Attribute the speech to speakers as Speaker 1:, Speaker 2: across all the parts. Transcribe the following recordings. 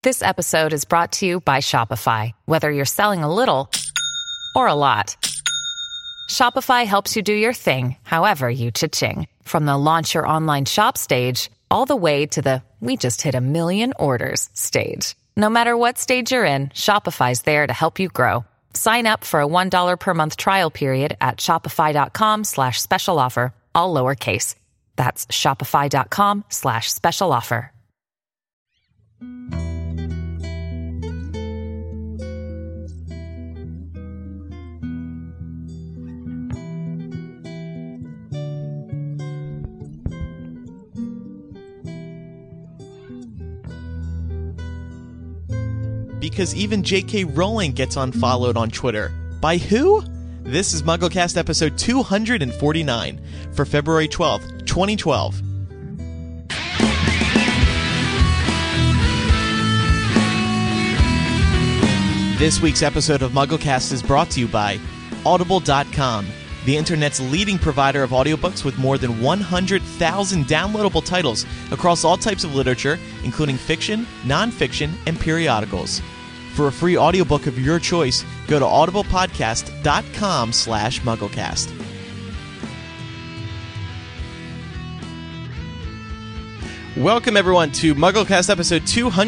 Speaker 1: This episode is brought to you by Shopify. Whether you're selling a little or a lot, Shopify helps you do your thing, however you cha-ching. From the launch your online shop stage, all the way to the we just hit 1 million orders stage. No matter what stage you're in, Shopify's there to help you grow. Sign up for a $1 per month trial period at shopify.com/special offer, all lowercase. That's shopify.com/special offer.
Speaker 2: Because even J.K. Rowling gets unfollowed on Twitter. By who? This is MuggleCast episode 249 for February 12th, 2012. This week's episode of MuggleCast is brought to you by Audible.com, the internet's leading provider of audiobooks with more than 100,000 downloadable titles across all types of literature, including fiction, nonfiction, and periodicals. For a free audiobook of your choice, go to audiblepodcast.com/MuggleCast. Welcome, everyone, to MuggleCast episode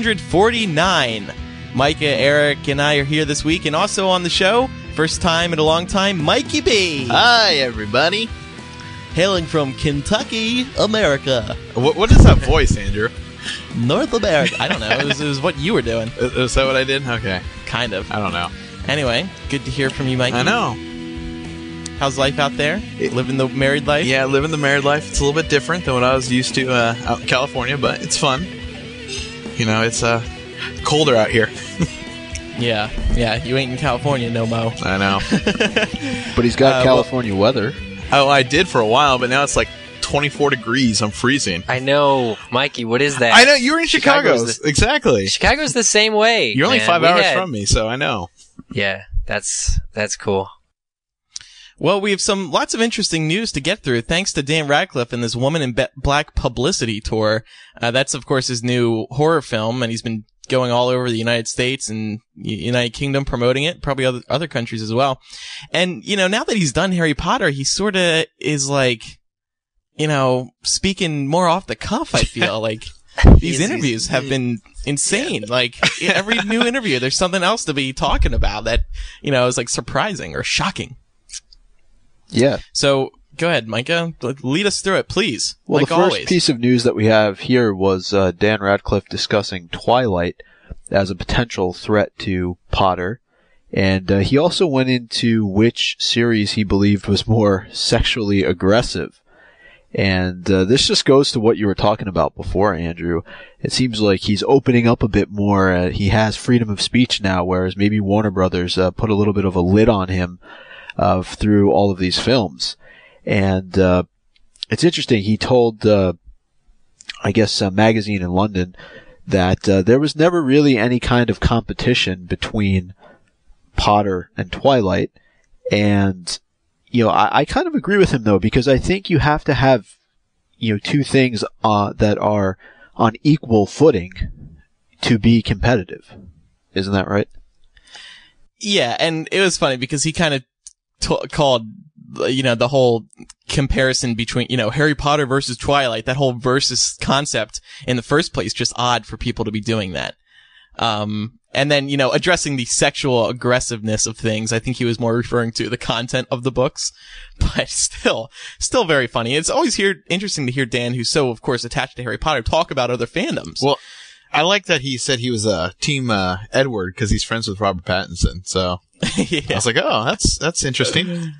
Speaker 2: 249. Micah, Eric, and I are here this week, and also on the show, first time in a long time, Mikey B.
Speaker 3: Hi, everybody.
Speaker 2: Hailing from Kentucky, America.
Speaker 3: What is that voice, Andrew?
Speaker 2: North America. I don't know. It was what you were doing.
Speaker 3: Is that what I did? Okay.
Speaker 2: Kind of.
Speaker 3: I don't know.
Speaker 2: Anyway, good to hear from you, Mikey.
Speaker 3: I know.
Speaker 2: How's life out there? Living the married life?
Speaker 3: Yeah, living the married life. It's a little bit different than what I was used to out in California, but it's fun. You know, it's colder out here.
Speaker 2: Yeah, you ain't in California no mo.
Speaker 3: I know.
Speaker 4: But he's got California weather.
Speaker 3: Oh, I did for a while, but now it's like 24 degrees. I'm freezing.
Speaker 5: I know. Mikey, what is that?
Speaker 3: I know. You were in Chicago. Exactly.
Speaker 5: Chicago's the same way.
Speaker 3: You're only 5 hours from me, so I know.
Speaker 5: Yeah, that's cool.
Speaker 2: Well, we have lots of interesting news to get through, thanks to Dan Radcliffe and this Woman in Black publicity tour. That's, of course, his new horror film, and he's been going all over the United States and United Kingdom promoting it, probably other countries as well. And, you know, now that he's done Harry Potter, he sort of is like, you know, speaking more off the cuff, I feel. Like, these interviews have been insane. Like, every new interview, there's something else to be talking about that, you know, is like surprising or shocking.
Speaker 4: Yeah.
Speaker 2: So, go ahead, Micah. Lead us through it, please.
Speaker 4: Well,
Speaker 2: like
Speaker 4: the first
Speaker 2: always.
Speaker 4: piece of news that we have here was Dan Radcliffe discussing Twilight as a potential threat to Potter. And he also went into which series he believed was more sexually aggressive. And this just goes to what you were talking about before, Andrew. It seems like he's opening up a bit more. He has freedom of speech now, whereas maybe Warner Brothers put a little bit of a lid on him through all of these films. And it's interesting. He told, a magazine in London that there was never really any kind of competition between Potter and Twilight. And, you know, I kind of agree with him, though, because I think you have to have, you know, two things that are on equal footing to be competitive. Isn't that right?
Speaker 2: Yeah, and it was funny because he kind of called, you know, the whole comparison between, you know, Harry Potter versus Twilight, that whole versus concept in the first place, just odd for people to be doing that. And then, you know, addressing the sexual aggressiveness of things, I think he was more referring to the content of the books, but still very funny. It's always interesting to hear Dan, who's so, of course, attached to Harry Potter, talk about other fandoms.
Speaker 3: Well, I like that he said he was Team Edward because he's friends with Robert Pattinson, so yeah. I was like, oh, that's interesting.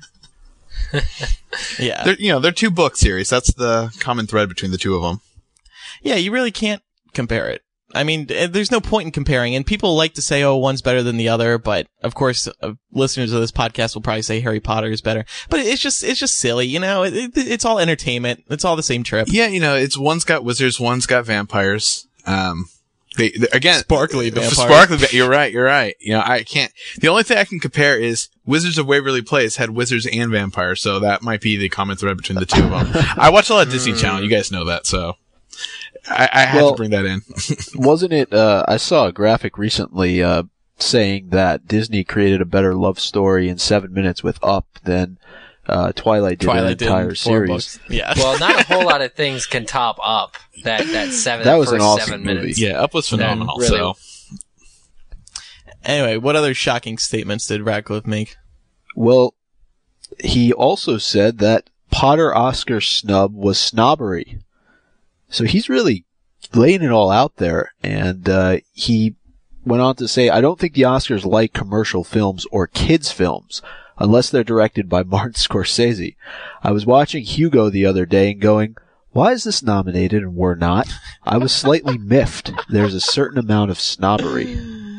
Speaker 2: Yeah.
Speaker 3: They're two book series. That's the common thread between the two of them.
Speaker 2: Yeah, you really can't compare it. I mean, there's no point in comparing, and people like to say, oh, one's better than the other, but of course, listeners of this podcast will probably say Harry Potter is better. But it's just silly, you know? It's all entertainment. It's all the same trip.
Speaker 3: Yeah, you know, one's got wizards, one's got vampires. They again,
Speaker 2: sparkly vampires.
Speaker 3: You're right. You know, I can't. The only thing I can compare is Wizards of Waverly Place had wizards and vampires, so that might be the common thread between the two of them. I watch a lot of Disney Channel. You guys know that, so. I had to bring that in.
Speaker 4: Wasn't it, I saw a graphic recently, saying that Disney created a better love story in 7 minutes with Up than Twilight did an entire series.
Speaker 2: Books. Yeah.
Speaker 5: Well, not a whole lot of things can top Up. That
Speaker 4: was an awesome
Speaker 5: 7 minutes.
Speaker 4: movie.
Speaker 3: Yeah, Up was phenomenal.
Speaker 5: Really.
Speaker 3: So
Speaker 2: Anyway, what other shocking statements did Radcliffe make?
Speaker 4: Well, he also said that Potter Oscar snub was snobbery. So he's really laying it all out there, and he went on to say, I don't think the Oscars like commercial films or kids' films, unless they're directed by Martin Scorsese. I was watching Hugo the other day and going, why is this nominated and we're not? I was slightly miffed. There's a certain amount of snobbery.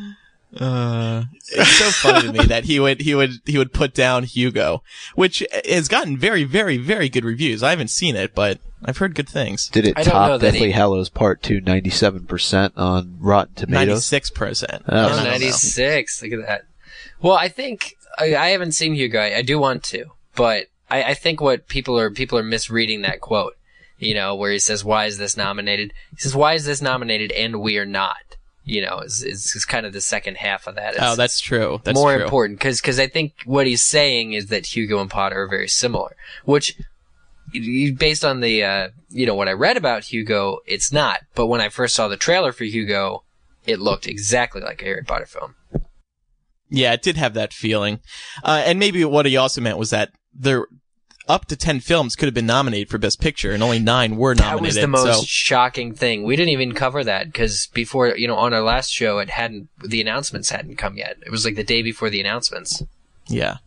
Speaker 2: It's so funny to me that he would put down Hugo, which has gotten very, very, very good reviews. I haven't seen it, but I've heard good things.
Speaker 4: Did it top Deathly Hallows Part 2 97% on Rotten Tomatoes?
Speaker 2: 96%.
Speaker 5: Oh, 96. Look at that. Well, I think I haven't seen Hugo. I do want to, but I think what people are misreading that quote. You know, where he says, "Why is this nominated?" He says, "Why is this nominated and we are not?" You know, is kind of the second half of that.
Speaker 2: Oh, that's true. That's
Speaker 5: more
Speaker 2: true.
Speaker 5: important because I think what he's saying is that Hugo and Potter are very similar, which, based on the what I read about Hugo, it's not. But when I first saw the trailer for Hugo, it looked exactly like a Harry Potter film.
Speaker 2: Yeah, it did have that feeling, and maybe what he also meant was that there up to 10 films could have been nominated for Best Picture, and only 9 were nominated.
Speaker 5: That was the most shocking thing. We didn't even cover that because before, on our last show, the announcements hadn't come yet. It was like the day before the announcements.
Speaker 2: Yeah.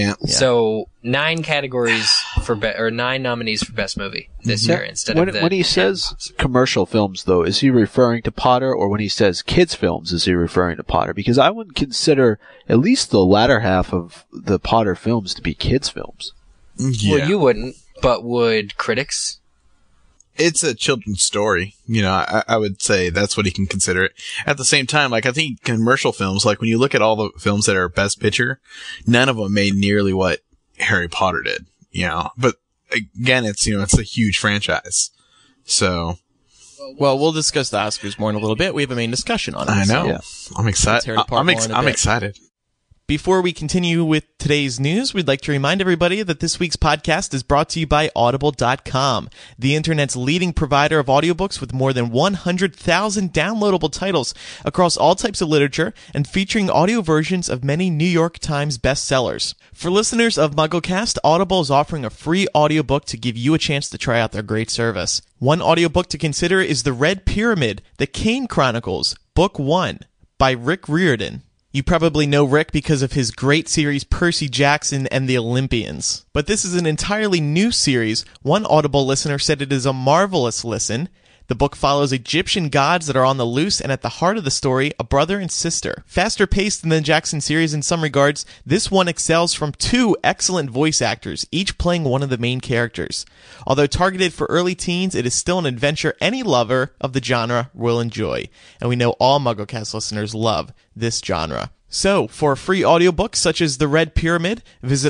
Speaker 5: So 9 categories for 9 nominees for Best Movie this year instead of
Speaker 4: when he says commercial films, though, is he referring to Potter, or when he says kids films, is he referring to Potter? Because I wouldn't consider at least the latter half of the Potter films to be kids films.
Speaker 3: Yeah.
Speaker 5: Well, you wouldn't, but would critics?
Speaker 3: It's a children's story. I would say that's what he can consider it. At the same time, I think commercial films, when you look at all the films that are Best Picture, none of them made nearly what Harry Potter did, But again, it's a huge franchise. So.
Speaker 2: Well, we'll discuss the Oscars more in a little bit. We have a main discussion on it.
Speaker 3: I know.
Speaker 2: So yeah.
Speaker 3: I'm excited. I'm excited.
Speaker 2: Before we continue with today's news, we'd like to remind everybody that this week's podcast is brought to you by Audible.com, the internet's leading provider of audiobooks with more than 100,000 downloadable titles across all types of literature and featuring audio versions of many New York Times bestsellers. For listeners of MuggleCast, Audible is offering a free audiobook to give you a chance to try out their great service. One audiobook to consider is The Red Pyramid, The Kane Chronicles, Book 1 by Rick Riordan. You probably know Rick because of his great series Percy Jackson and the Olympians. But this is an entirely new series. One Audible listener said it is a marvelous listen. The book follows Egyptian gods that are on the loose, and at the heart of the story, a brother and sister. Faster paced than the Jackson series in some regards, this one excels from 2 excellent voice actors, each playing one of the main characters. Although targeted for early teens, it is still an adventure any lover of the genre will enjoy. And we know all MuggleCast listeners love this genre. So, for a free audiobook such as The Red Pyramid, visit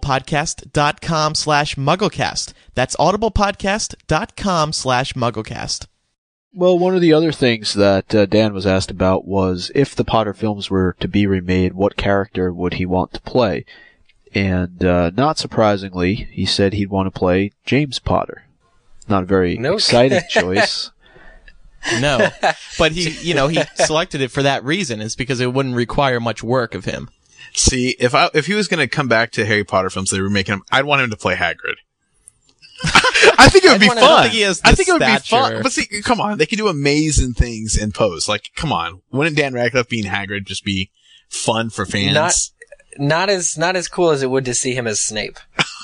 Speaker 2: audiblepodcast.com/MuggleCast. That's audiblepodcast.com/MuggleCast.
Speaker 4: Well, one of the other things that Dan was asked about was if the Potter films were to be remade, what character would he want to play? And not surprisingly, he said he'd want to play James Potter. Not a very exciting choice.
Speaker 2: No, but he selected it for that reason. It's because it wouldn't require much work of him.
Speaker 3: See, if he was going to come back to Harry Potter films they were making him, I'd want him to play Hagrid. I think it would be fun. I think it would be fun. But see, come on, they can do amazing things in pose. Come on, wouldn't Dan Radcliffe being Hagrid just be fun for fans?
Speaker 5: Not as cool as it would to see him as Snape.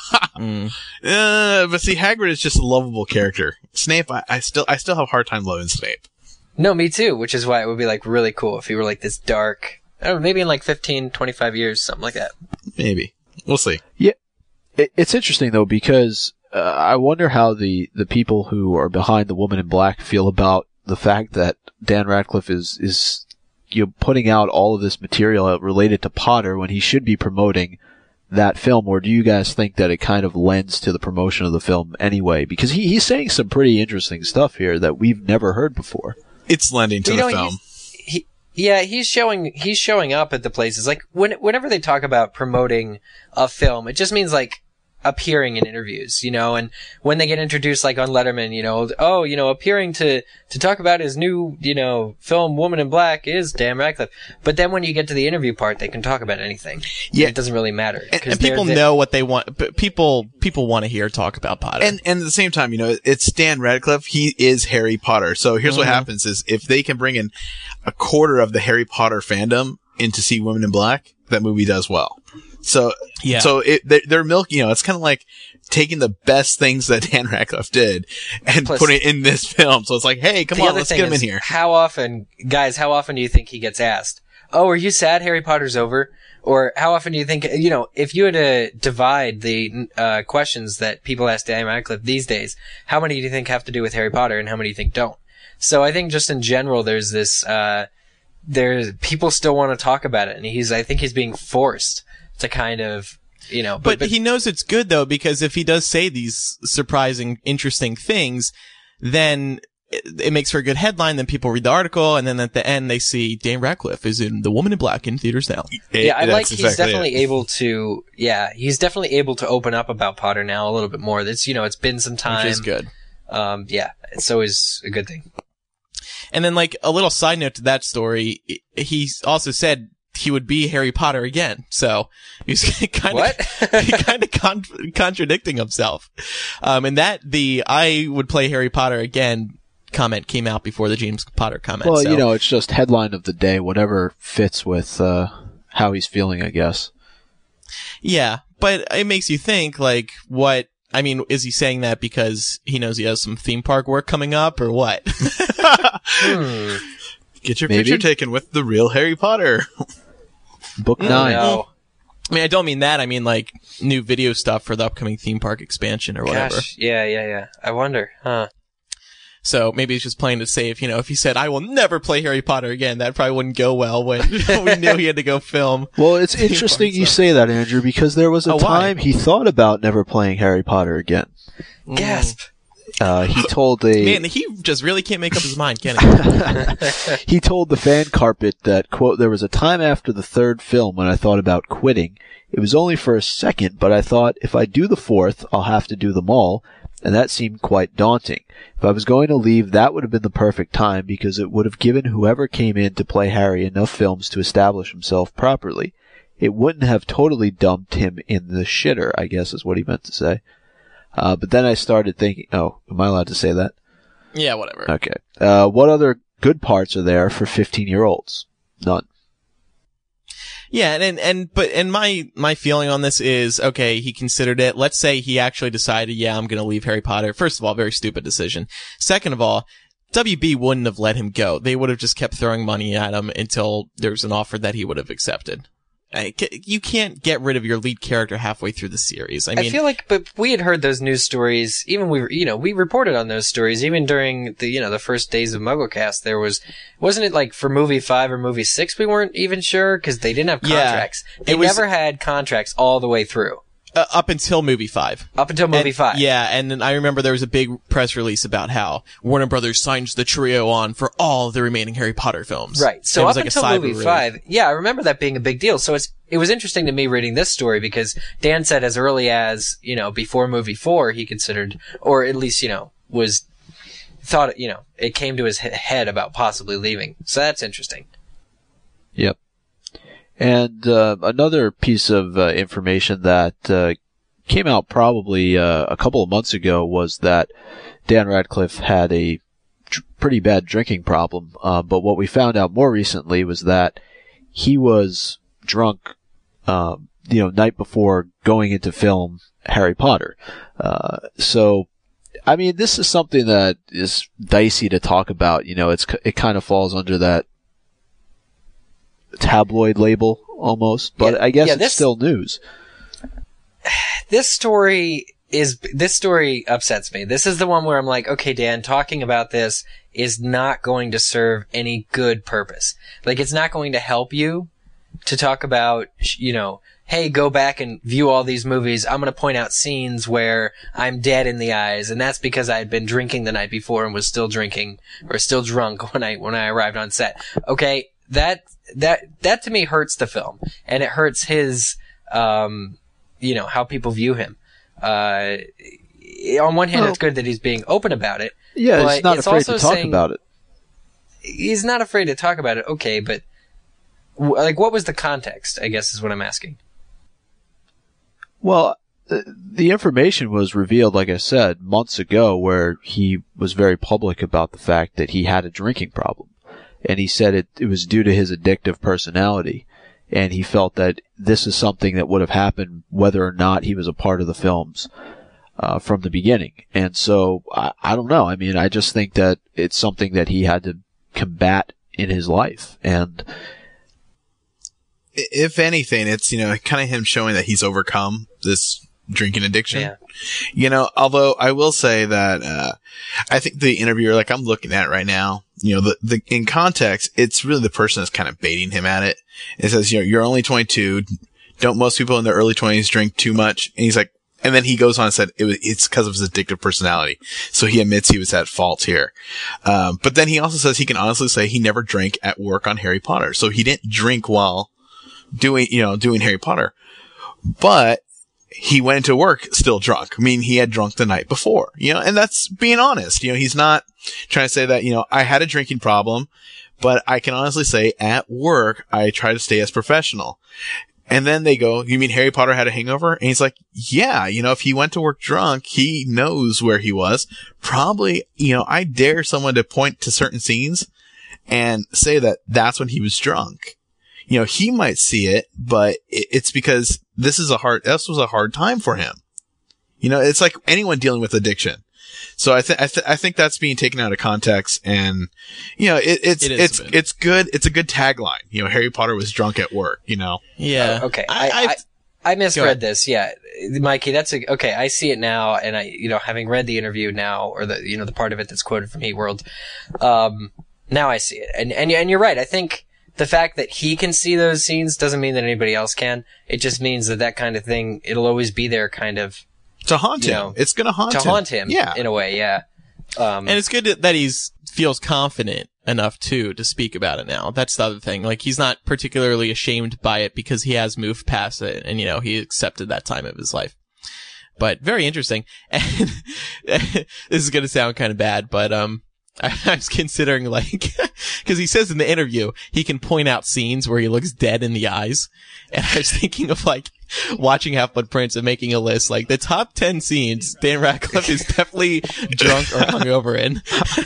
Speaker 3: But see, Hagrid is just a lovable character. Snape, I still have a hard time loving Snape.
Speaker 5: No, me too, which is why it would be really cool if he were this dark, I don't know, maybe in 15, 25 years, something like that.
Speaker 3: Maybe. We'll see.
Speaker 4: Yeah. It's interesting though, because I wonder how the people who are behind The Woman in Black feel about the fact that Dan Radcliffe is putting out all of this material related to Potter when he should be promoting that film, or do you guys think that it kind of lends to the promotion of the film anyway? Because he's saying some pretty interesting stuff here that we've never heard before.
Speaker 3: It's lending to the film.
Speaker 5: He's showing up at the places. Like, whenever they talk about promoting a film, it just means, like, appearing in interviews, you know, and when they get introduced, like, on Letterman, you know, appearing to talk about his new, you know, film Woman in Black is Dan Radcliffe. But then when you get to the interview part, they can talk about anything. Yeah. It doesn't really matter.
Speaker 2: And people know what they want, but people want to hear talk about Potter.
Speaker 3: And at the same time, you know, it's Dan Radcliffe. He is Harry Potter. So here's what happens is if they can bring in a quarter of the Harry Potter fandom in to see Woman in Black, that movie does well. So, they're milking, you know, it's kind of like taking the best things that Dan Radcliffe did and putting it in this film. So it's like, hey, come on, let's get him in here.
Speaker 5: How often do you think he gets asked, oh, are you sad Harry Potter's over? Or how often do you think, you know, if you had to divide the questions that people ask Dan Radcliffe these days, how many do you think have to do with Harry Potter and how many do you think don't? So I think just in general, there's this, people still want to talk about it, and I think he's being forced to kind of, you know.
Speaker 2: But he knows it's good, though, because if he does say these surprising, interesting things, then it makes for a good headline. Then people read the article, and then at the end they see Dan Radcliffe is in The Woman in Black in theaters now.
Speaker 5: He's definitely able to. Yeah, he's definitely able to open up about Potter now a little bit more. It's, you know, it's been some time,
Speaker 2: which is good.
Speaker 5: It's always a good thing.
Speaker 2: And then, like, a little side note to that story, he also said he would be Harry Potter again. So he's kind of contradicting himself. And that I would play Harry Potter again comment came out before the James Potter comment.
Speaker 4: Well, you know, it's just headline of the day, whatever fits with how he's feeling, I guess.
Speaker 2: Yeah, but it makes you think, like, is he saying that because he knows he has some theme park work coming up, or what?
Speaker 3: Get your picture taken with the real Harry Potter.
Speaker 4: Book 9.
Speaker 5: No.
Speaker 2: I mean, I don't mean that. I mean, like, new video stuff for the upcoming theme park expansion or whatever.
Speaker 5: Gosh, yeah. I wonder, huh?
Speaker 2: So maybe he's just playing it safe. You know, if he said, I will never play Harry Potter again, that probably wouldn't go well when we knew he had to go film.
Speaker 4: Well, it's interesting you say that, Andrew, because there was a time he thought about never playing Harry Potter again.
Speaker 5: Gasp.
Speaker 4: He told
Speaker 2: Man, he just really can't make up his mind, can he?
Speaker 4: He told the fan carpet that, quote, there was a time after the third film when I thought about quitting. It was only for a second, but I thought if I do the fourth, I'll have to do them all, and that seemed quite daunting. If I was going to leave, that would have been the perfect time because it would have given whoever came in to play Harry enough films to establish himself properly. It wouldn't have totally dumped him in the shitter, I guess is what he meant to say. But then I started thinking, oh, am I allowed to say that?
Speaker 2: Yeah, whatever.
Speaker 4: Okay. What other good parts are there for 15-year-olds? None.
Speaker 2: Yeah, and my feeling on this is, okay, he considered it. Let's say he actually decided, yeah, I'm gonna leave Harry Potter. First of all, very stupid decision. Second of all, WB wouldn't have let him go. They would have just kept throwing money at him until there was an offer that he would have accepted. You can't get rid of your lead character halfway through the series. I feel
Speaker 5: like, but we had heard those news stories. Even we reported on those stories even during the first days of MuggleCast. Wasn't it like for movie 5 or movie 6? We weren't even sure because they didn't have contracts. They never had contracts all the way through.
Speaker 2: Up until movie 5.
Speaker 5: Up until movie 5.
Speaker 2: Yeah, and then I remember there was a big press release about how Warner Brothers signs the trio on for all the remaining Harry Potter films.
Speaker 5: Right. So up until movie 5, yeah, I remember that being a big deal. So it was interesting to me reading this story because Dan said as early as, before movie 4, he considered, or at least, thought, it came to his head about possibly leaving. So that's interesting.
Speaker 4: Yep. And another piece of information that came out probably a couple of months ago was that Dan Radcliffe had a pretty bad drinking problem. But what we found out more recently was that he was drunk, night before going into film Harry Potter. So, I mean, this is something that is dicey to talk about. It kind of falls under that tabloid label almost, but I guess it's still news.
Speaker 5: This story upsets me. This is the one where I'm like, okay, Dan, talking about this is not going to serve any good purpose. Like, it's not going to help you to talk about, hey, go back and view all these movies. I'm going to point out scenes where I'm dead in the eyes, and that's because I had been drinking the night before and was still drinking or still drunk when I arrived on set. Okay, that to me hurts the film, and it hurts his, how people view him. On one hand, it's good that he's being open about it.
Speaker 4: Yeah,
Speaker 5: but
Speaker 4: he's not afraid to talk about it.
Speaker 5: He's not afraid to talk about it. Okay, but what was the context? I guess is what I'm asking.
Speaker 4: Well, the information was revealed, like I said, months ago, where he was very public about the fact that he had a drinking problem. And he said it was due to his addictive personality. And he felt that this is something that would have happened whether or not he was a part of the films from the beginning. And so, I don't know. I mean, I just think that it's something that he had to combat in his life. And
Speaker 3: if anything, it's, kind of him showing that he's overcome this drinking addiction.
Speaker 5: Yeah.
Speaker 3: Although I will say that, I think the interviewer, like I'm looking at right now, in context, it's really the person that's kind of baiting him at it. It says, you're only 22. Don't most people in their early 20s drink too much? And he's like, and then he goes on and said it's because of his addictive personality. So he admits he was at fault here. But then he also says he can honestly say he never drank at work on Harry Potter. So he didn't drink while doing Harry Potter. But he went into work still drunk. I mean, he had drunk the night before, and that's being honest. He's not trying to say that, I had a drinking problem, but I can honestly say at work, I try to stay as professional. And then they go, you mean Harry Potter had a hangover? And he's like, yeah, if he went to work drunk, he knows where he was. Probably, I dare someone to point to certain scenes and say that that's when he was drunk. He might see it, but it's because this was a hard time for him. It's like anyone dealing with addiction. So I think that's being taken out of context, and it's good. It's a good tagline. Harry Potter was drunk at work.
Speaker 2: Yeah.
Speaker 5: Okay. I misread this. Yeah, Mikey. Okay. I see it now, and having read the interview now, or the part of it that's quoted from Heat World, now I see it. And you're right. I think the fact that he can see those scenes doesn't mean that anybody else can. It just means that kind of thing, it'll always be there, kind of.
Speaker 3: To haunt him. It's going to haunt him.
Speaker 5: Yeah. In a way, yeah.
Speaker 2: And it's good that feels confident enough, too, to speak about it now. That's the other thing. Like, he's not particularly ashamed by it because he has moved past it and, he accepted that time of his life. But very interesting. And this is going to sound kind of bad, but, I was considering, because he says in the interview, he can point out scenes where he looks dead in the eyes. And I was thinking of, watching Half-Blood Prince and making a list, the top 10 scenes Dan Radcliffe is definitely drunk or hungover in.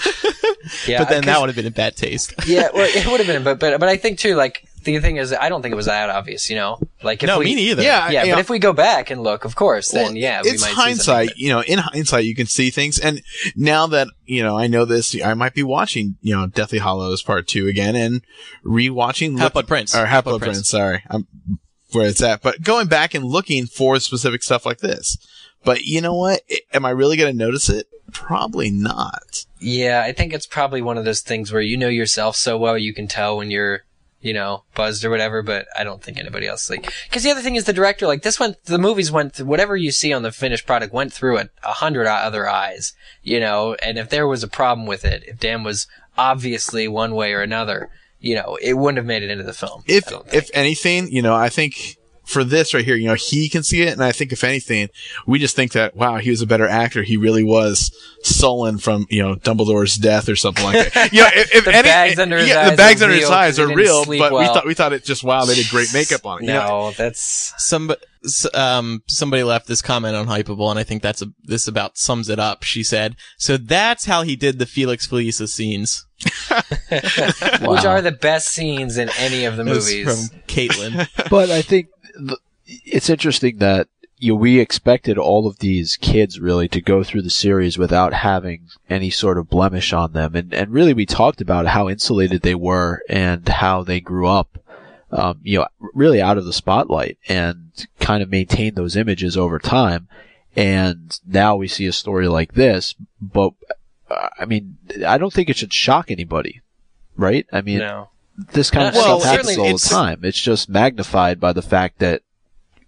Speaker 5: Yeah,
Speaker 2: but then that would have been in bad taste.
Speaker 5: Yeah, well, it would have been, but I think, too, the thing is, I don't think it was that obvious,
Speaker 2: No, me neither.
Speaker 5: Yeah, but if we go back and look, of course, then, we might see something. It's
Speaker 3: hindsight. In hindsight, you can see things. And now that, I know this, I might be watching, Deathly Hallows Part 2 again and rewatching
Speaker 2: Half-Blood Prince.
Speaker 3: Or Half-Blood Prince, sorry. I'm where it's at. But going back and looking for specific stuff like this. But you know what? Am I really going to notice it? Probably not.
Speaker 5: Yeah, I think it's probably one of those things where you know yourself so well you can tell when you're, buzzed or whatever, but I don't think anybody else because the other thing is the director, the movies went through, whatever you see on the finished product went through 100 other eyes, and if there was a problem with it, if Dan was obviously one way or another, it wouldn't have made it into the film.
Speaker 3: If anything, I think for this right here, he can see it. And I think if anything, we just think that, wow, he was a better actor. He really was sullen from, Dumbledore's death or something like that. If
Speaker 5: the bags under his eyes,
Speaker 3: the bags under his eyes are real, but
Speaker 5: well.
Speaker 3: we thought it just, wow, they did great makeup on it.
Speaker 5: No, that's
Speaker 2: somebody left this comment on Hypable, and I think this about sums it up. She said, so that's how he did the Felix Felicia scenes.
Speaker 5: Wow. Which are the best scenes in any of the movies.
Speaker 2: From Caitlin.
Speaker 4: But I think it's interesting that we expected all of these kids really to go through the series without having any sort of blemish on them. And really we talked about how insulated they were and how they grew up, really out of the spotlight and kind of maintained those images over time. And now we see a story like this, but I don't think it should shock anybody, right?
Speaker 5: No.
Speaker 4: This kind of stuff happens all the time. It's just magnified by the fact that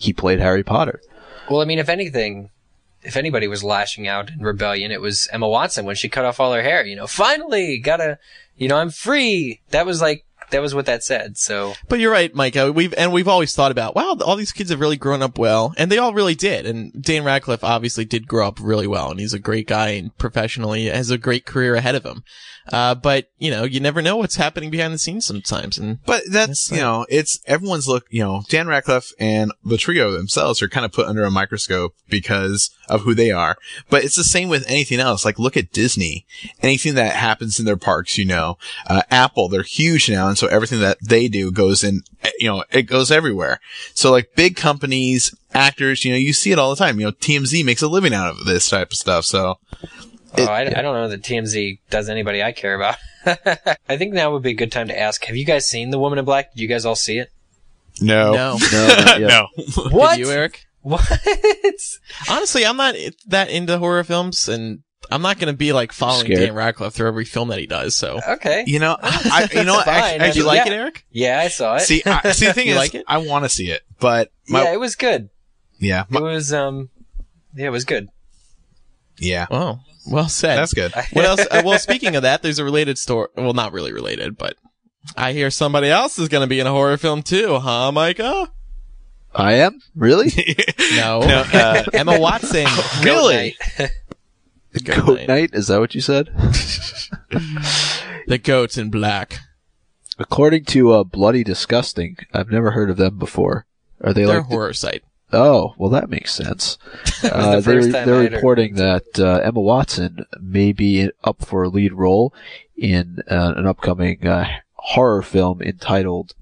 Speaker 4: he played Harry Potter.
Speaker 5: Well, I mean, if anything, if anybody was lashing out in rebellion, it was Emma Watson when she cut off all her hair. Finally, I'm free. That was what that said. So,
Speaker 2: But you're right, Micah. We've always thought about, wow, all these kids have really grown up well, and they all really did. And Dan Radcliffe obviously did grow up really well, and he's a great guy and professionally has a great career ahead of him. But you never know what's happening behind the scenes sometimes.
Speaker 3: But that's it's everyone's Dan Radcliffe and the trio themselves are kind of put under a microscope because of who they are. But it's the same with anything else. Like, look at Disney. Anything that happens in their parks, Apple, they're huge now, and so everything that they do goes in, it goes everywhere. So like big companies, actors, you see it all the time. TMZ makes a living out of this type of stuff. So.
Speaker 5: I don't know that TMZ does anybody I care about. I think now would be a good time to ask, have you guys seen The Woman in Black? Did you guys all see it?
Speaker 3: No.
Speaker 4: No.
Speaker 5: What?
Speaker 2: Did you, Eric?
Speaker 5: What?
Speaker 2: Honestly, I'm not that into horror films, and I'm not going to be like following
Speaker 4: Scared.
Speaker 2: Dan Radcliffe through every film that he does. So,
Speaker 5: Okay.
Speaker 3: What?
Speaker 5: Fine.
Speaker 2: did you like it, Eric?
Speaker 5: Yeah, I saw it.
Speaker 3: See, the thing
Speaker 2: You
Speaker 3: is,
Speaker 2: like it?
Speaker 3: I want to see it, but
Speaker 5: Yeah, it was good.
Speaker 3: yeah,
Speaker 5: It was, it was good.
Speaker 3: yeah,
Speaker 2: Oh, well said.
Speaker 3: that's good.
Speaker 2: What else? Well, speaking of that, there's a related story. Well, not really related, but I hear somebody else is going to be in a horror film too, huh, Micah?
Speaker 4: I am? Really?
Speaker 2: No.
Speaker 3: No,
Speaker 2: Emma Watson.
Speaker 3: Really?
Speaker 2: The
Speaker 4: Goat Night? Is that what you said?
Speaker 2: The Goats in Black.
Speaker 4: According to Bloody Disgusting, I've never heard of them before. Are they
Speaker 2: They're a
Speaker 4: like...
Speaker 2: horror site.
Speaker 4: Oh, well, that makes sense.
Speaker 5: was the first time
Speaker 4: they're
Speaker 5: I heard.
Speaker 4: reporting that Emma Watson may be up for a lead role in an upcoming horror film entitled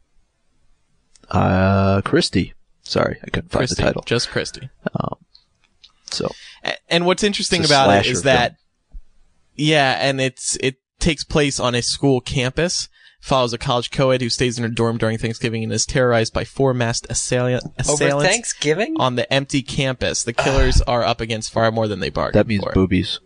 Speaker 4: Christie. Sorry, I couldn't find
Speaker 2: Christie.
Speaker 4: the title.
Speaker 2: Just Christie.
Speaker 4: So
Speaker 2: And what's interesting
Speaker 4: It's a
Speaker 2: about it
Speaker 4: slasher
Speaker 2: is that, yeah, and it takes place on a school campus, follows a college co-ed who stays in her dorm during Thanksgiving and is terrorized by four masked
Speaker 5: Over
Speaker 2: assailants
Speaker 5: Thanksgiving?
Speaker 2: on the empty campus. The killers are up against far more than they bargained
Speaker 4: that means
Speaker 2: for.
Speaker 4: boobies.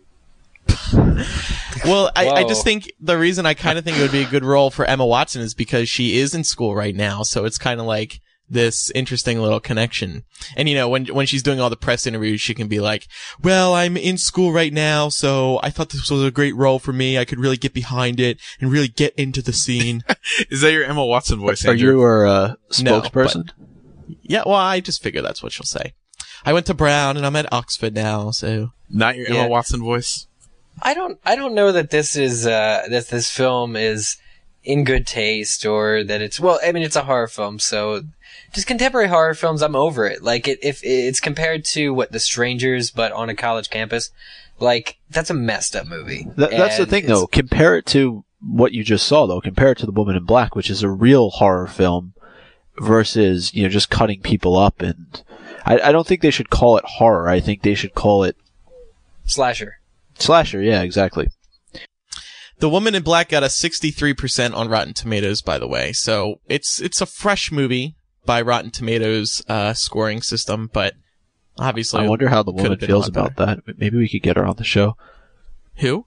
Speaker 2: Well, I
Speaker 5: Whoa.
Speaker 2: just think the reason I kind of think it would be a good role for Emma Watson is because she is in school right now, so it's kind of like this interesting little connection. And when she's doing all the press interviews, she can be like, well, I'm in school right now, so I thought this was a great role for me. I could really get behind it and really get into the scene.
Speaker 3: Is that your Emma Watson voice?
Speaker 4: Are
Speaker 3: Andrew?
Speaker 4: you her
Speaker 2: No,
Speaker 4: spokesperson?
Speaker 2: Yeah, well, I just figure that's what she'll say. I went to Brown and I'm at Oxford now, so.
Speaker 3: Not your
Speaker 5: Yeah.
Speaker 3: Emma Watson voice?
Speaker 5: I don't know that this is, that this film is in good taste or that it's a horror film, so just contemporary horror films, I'm over it. Like, if it's compared to The Strangers, but on a college campus, like, that's a messed up movie.
Speaker 4: That's the
Speaker 5: And
Speaker 4: thing,
Speaker 5: it's-
Speaker 4: though. Compare it to what you just saw, though. Compare it to The Woman in Black, which is a real horror film versus, just cutting people up. And I don't think they should call it horror. I think they should call it
Speaker 5: Slasher.
Speaker 4: slasher. Yeah, exactly.
Speaker 2: The Woman in Black got a 63% on Rotten Tomatoes, by the way. So it's a fresh movie by Rotten Tomatoes scoring system, but obviously
Speaker 4: I wonder how the
Speaker 2: could've
Speaker 4: woman
Speaker 2: been a
Speaker 4: feels
Speaker 2: lot
Speaker 4: about that. Maybe we could get her on the show.
Speaker 2: Who?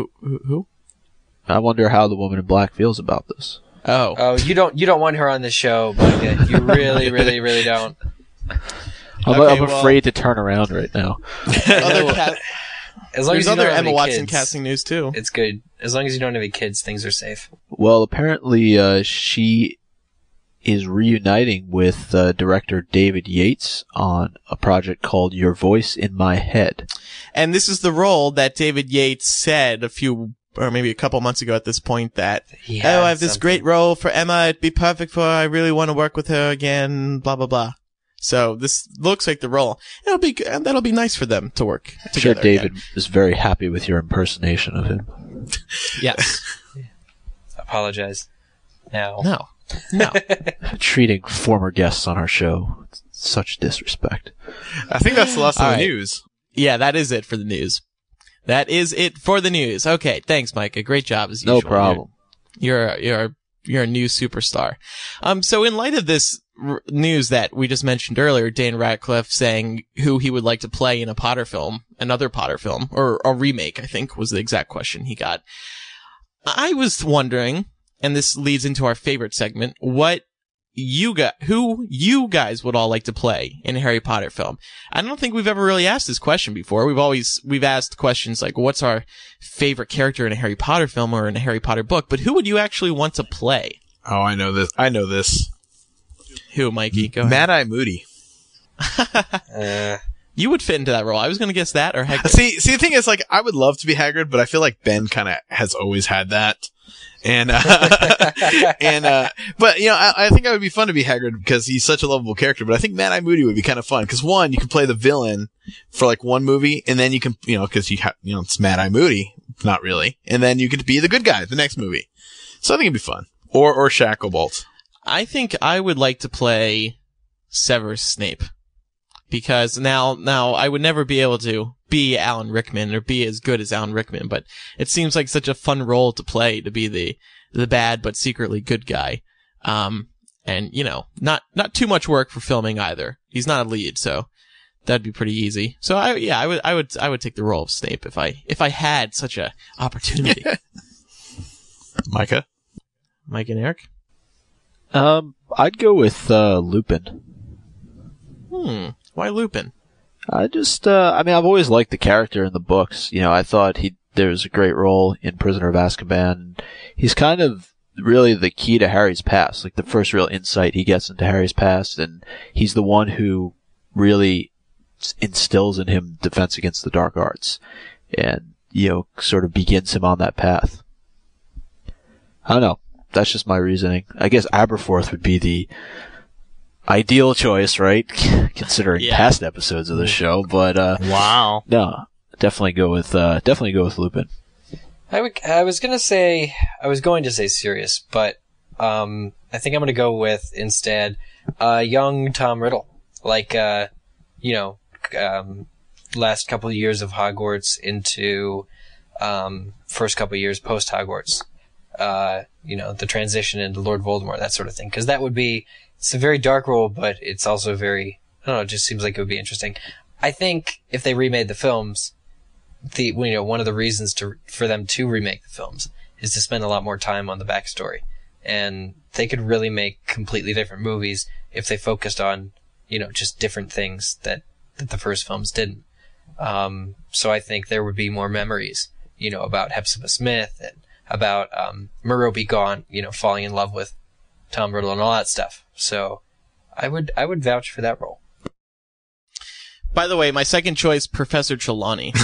Speaker 4: I wonder how the Woman in Black feels about this.
Speaker 2: Oh.
Speaker 5: Oh, you don't want her on the show, Micah. You really, really, really don't.
Speaker 4: I'm
Speaker 2: Okay, well-
Speaker 4: afraid to turn around right now.
Speaker 2: Other cat-
Speaker 5: As long
Speaker 2: There's
Speaker 5: as you
Speaker 2: other
Speaker 5: don't have
Speaker 2: Emma
Speaker 5: any
Speaker 2: Watson
Speaker 5: kids,
Speaker 2: casting news too.
Speaker 5: it's good. As long as you don't have any kids, things are safe.
Speaker 4: Well, apparently she is reuniting with director David Yates on a project called Your Voice in My Head.
Speaker 2: And this is the role that David Yates said maybe a couple months ago at this point that,
Speaker 5: He had
Speaker 2: I have this
Speaker 5: something.
Speaker 2: great role for Emma. It'd be perfect for her. I really want to work with her again, blah, blah, blah. So this looks like the role. That'll be nice for them to work
Speaker 4: I'm sure
Speaker 2: together.
Speaker 4: David
Speaker 2: again.
Speaker 4: is very happy with your impersonation of him.
Speaker 2: Yes.
Speaker 5: Apologize. Now.
Speaker 2: No.
Speaker 4: Treating former guests on our show. Such disrespect.
Speaker 3: I think that's the last of
Speaker 2: All
Speaker 3: the
Speaker 2: right.
Speaker 3: news.
Speaker 2: Yeah, that is it for the news. That is it for the news. Okay, thanks, Micah. Great job as
Speaker 4: No
Speaker 2: usual.
Speaker 4: problem.
Speaker 2: You're a new superstar. So in light of this news that we just mentioned earlier, Dan Radcliffe saying who he would like to play in a Potter film, another Potter film, or a remake, I think was the exact question he got. I was wondering, and this leads into our favorite segment, what you guys would all like to play in a Harry Potter film. I don't think we've ever really asked this question before. We've asked questions like, what's our favorite character in a Harry Potter film or in a Harry Potter book? But who would you actually want to play?
Speaker 3: Oh, I know this.
Speaker 2: Who, Mikey? Go ahead.
Speaker 3: Mad-Eye Moody.
Speaker 2: You would fit into that role. I was going to guess that or Hagrid.
Speaker 3: See, the thing is, like, I would love to be Hagrid, but I feel like Ben kind of has always had that. And, but, you know, I think it would be fun to be Hagrid because he's such a lovable character, but I think Mad-Eye Moody would be kind of fun because one, you can play the villain for like one movie and then you can, you know, cause it's Mad-Eye Moody. Not really. And then you get to be the good guy the next movie. So I think it'd be fun. Or Shacklebolt.
Speaker 2: I think I would like to play Severus Snape because now I would never be able to be Alan Rickman or be as good as Alan Rickman, but it seems like such a fun role to play, to be the bad but secretly good guy. And you know, not too much work for filming either. He's not a lead, so that'd be pretty easy. So I would take the role of Snape if I had such a opportunity.
Speaker 3: Micah?
Speaker 2: Mike and Eric?
Speaker 4: I'd go with Lupin.
Speaker 2: Why Lupin?
Speaker 4: I've always liked the character in the books. You know, I thought there was a great role in Prisoner of Azkaban. He's kind of really the key to Harry's past, like the first real insight he gets into Harry's past, and he's the one who really instills in him defense against the dark arts and, you know, sort of begins him on that path. I don't know. That's just my reasoning. I guess Aberforth would be the ideal choice, right? Considering past episodes of the show, but
Speaker 3: wow.
Speaker 4: No, definitely go with Lupin.
Speaker 5: I was going to say Sirius, but I think I'm going to go with instead young Tom Riddle, like last couple of years of Hogwarts into first couple of years post Hogwarts. The transition into Lord Voldemort, that sort of thing. Because it's a very dark role, but it's also very, I don't know, it just seems like it would be interesting. I think if they remade the films, one of the reasons for them to remake the films is to spend a lot more time on the backstory. And they could really make completely different movies if they focused on, just different things that the first films didn't. So I think there would be more memories, about Hepzibah Smith and about Murrow be gone, falling in love with Tom Riddle and all that stuff. So I would vouch for that role.
Speaker 2: By the way, my second choice, Professor Trelawney.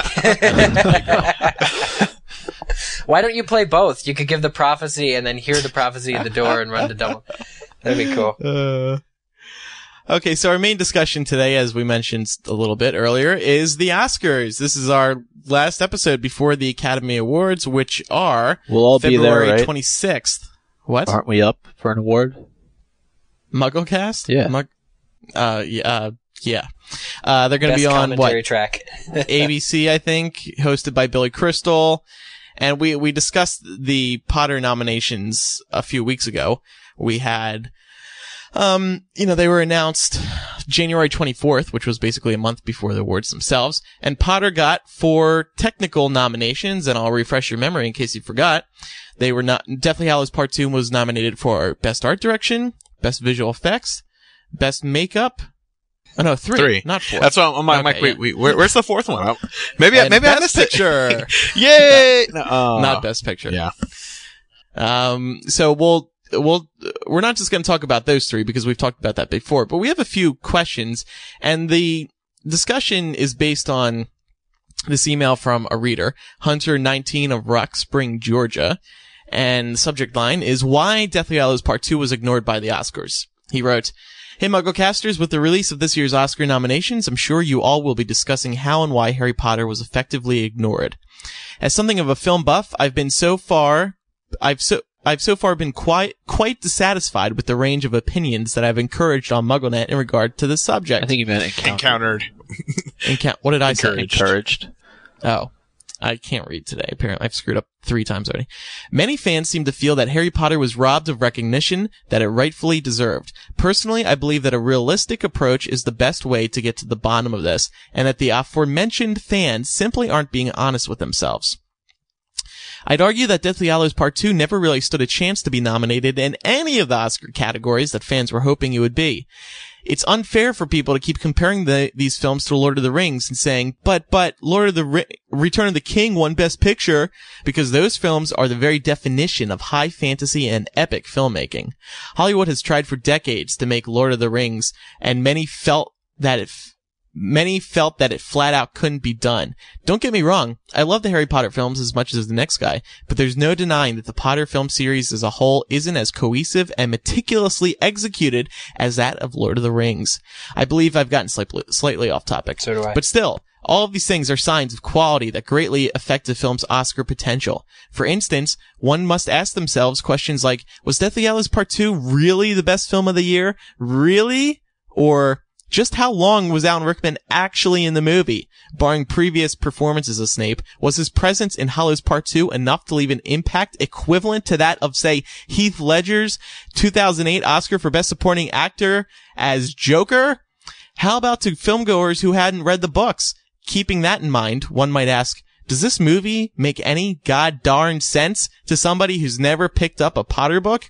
Speaker 5: Why don't you play both? You could give the prophecy and then hear the prophecy at the door and run to Dumbledore. That'd be cool.
Speaker 2: Okay, so our main discussion today, as we mentioned a little bit earlier, is the Oscars. This is our last episode before the Academy Awards, which are
Speaker 4: we'll all
Speaker 2: February
Speaker 4: be there, right?
Speaker 2: 26th. What?
Speaker 4: Aren't we up for an award?
Speaker 2: MuggleCast?
Speaker 4: Yeah.
Speaker 2: Yeah. They're going to be on
Speaker 5: commentary track.
Speaker 2: ABC, I think, hosted by Billy Crystal. And we discussed the Potter nominations a few weeks ago. We had, they were announced January 24th, which was basically a month before the awards themselves. And Potter got 4 technical nominations, and I'll refresh your memory in case you forgot. They were not, Deathly Hallows Part 2 was nominated for Best Art Direction, Best Visual Effects, Best Makeup. Oh, no, 3, not 4.
Speaker 3: That's why I'm like, wait, where's the 4th one? Maybe I missed
Speaker 2: Picture.
Speaker 3: it. Yay! No,
Speaker 2: not Best Picture.
Speaker 3: Yeah.
Speaker 2: So we're not just going to talk about those 3 because we've talked about that before, but we have a few questions, and the discussion is based on this email from a reader, Hunter19 of Rock Spring, Georgia, and the subject line is why Deathly Hallows Part 2 was ignored by the Oscars. He wrote, "Hey Mugglecasters, with the release of this year's Oscar nominations, I'm sure you all will be discussing how and why Harry Potter was effectively ignored. As something of a film buff, I've so far been quite dissatisfied with the range of opinions that I've encouraged on MuggleNet in regard to this subject."
Speaker 4: I think you meant
Speaker 3: encountered.
Speaker 2: What did I say?
Speaker 4: Encouraged.
Speaker 2: Oh. I can't read today. Apparently, I've screwed up 3 times already. Many fans seem to feel that Harry Potter was robbed of recognition that it rightfully deserved. Personally, I believe that a realistic approach is the best way to get to the bottom of this, and that the aforementioned fans simply aren't being honest with themselves. I'd argue that Deathly Hallows Part 2 never really stood a chance to be nominated in any of the Oscar categories that fans were hoping it would be. It's unfair for people to keep comparing these films to Lord of the Rings and saying, but Return of the King won Best Picture, because those films are the very definition of high fantasy and epic filmmaking. Hollywood has tried for decades to make Lord of the Rings, and many felt that it flat out couldn't be done. Don't get me wrong, I love the Harry Potter films as much as the next guy, but there's no denying that the Potter film series as a whole isn't as cohesive and meticulously executed as that of Lord of the Rings. I believe I've gotten slightly off topic.
Speaker 5: So do I.
Speaker 2: But still, all of these things are signs of quality that greatly affect the film's Oscar potential. For instance, one must ask themselves questions like, was Deathly Hallows Part 2 really the best film of the year? Really? Or, just how long was Alan Rickman actually in the movie? Barring previous performances of Snape, was his presence in Hallows Part 2 enough to leave an impact equivalent to that of, say, Heath Ledger's 2008 Oscar for Best Supporting Actor as Joker? How about to filmgoers who hadn't read the books? Keeping that in mind, one might ask, does this movie make any god-darn sense to somebody who's never picked up a Potter book?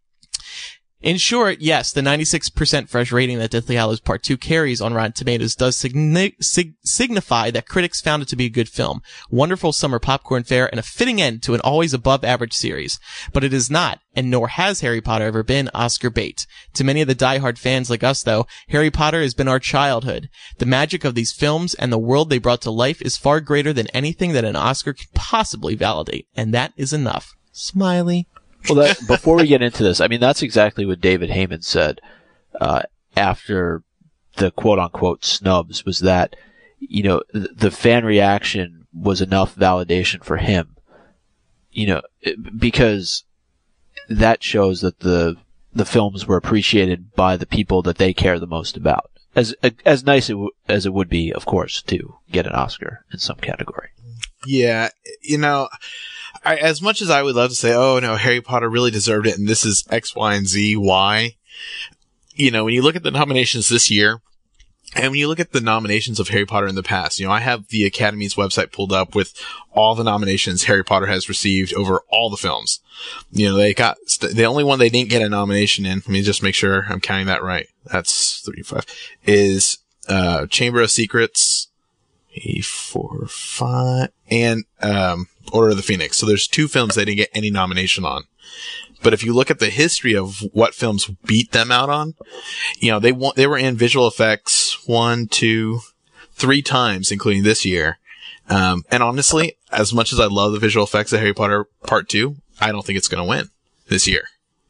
Speaker 2: In short, yes, the 96% fresh rating that Deathly Hallows Part 2 carries on Rotten Tomatoes does signify that critics found it to be a good film, wonderful summer popcorn fare, and a fitting end to an always above-average series. But it is not, and nor has Harry Potter ever been, Oscar bait. To many of the diehard fans like us, though, Harry Potter has been our childhood. The magic of these films and the world they brought to life is far greater than anything that an Oscar could possibly validate, and that is enough. Smiley.
Speaker 4: Well, before we get into this, I mean, that's exactly what David Heyman said after the quote-unquote snubs, was that, you know, the fan reaction was enough validation for him, you know, because that shows that the films were appreciated by the people that they care the most about. As nice as it would be, of course, to get an Oscar in some category.
Speaker 3: Yeah, you know, as much as I would love to say, oh no, Harry Potter really deserved it, and this is X, Y, and Z, why? You know, when you look at the nominations this year, and when you look at the nominations of Harry Potter in the past, you know, I have the Academy's website pulled up with all the nominations Harry Potter has received over all the films. You know, they got, the only one they didn't get a nomination in, let me just make sure I'm counting that right. That's 35, is, Chamber of Secrets, 4, 5, and, Order of the Phoenix. So there's 2 films they didn't get any nomination on. But if you look at the history of what films beat them out on, you know, they were in visual effects 1, 2, 3 times, including this year. And honestly, as much as I love the visual effects of Harry Potter Part 2, I don't think it's going to win this year.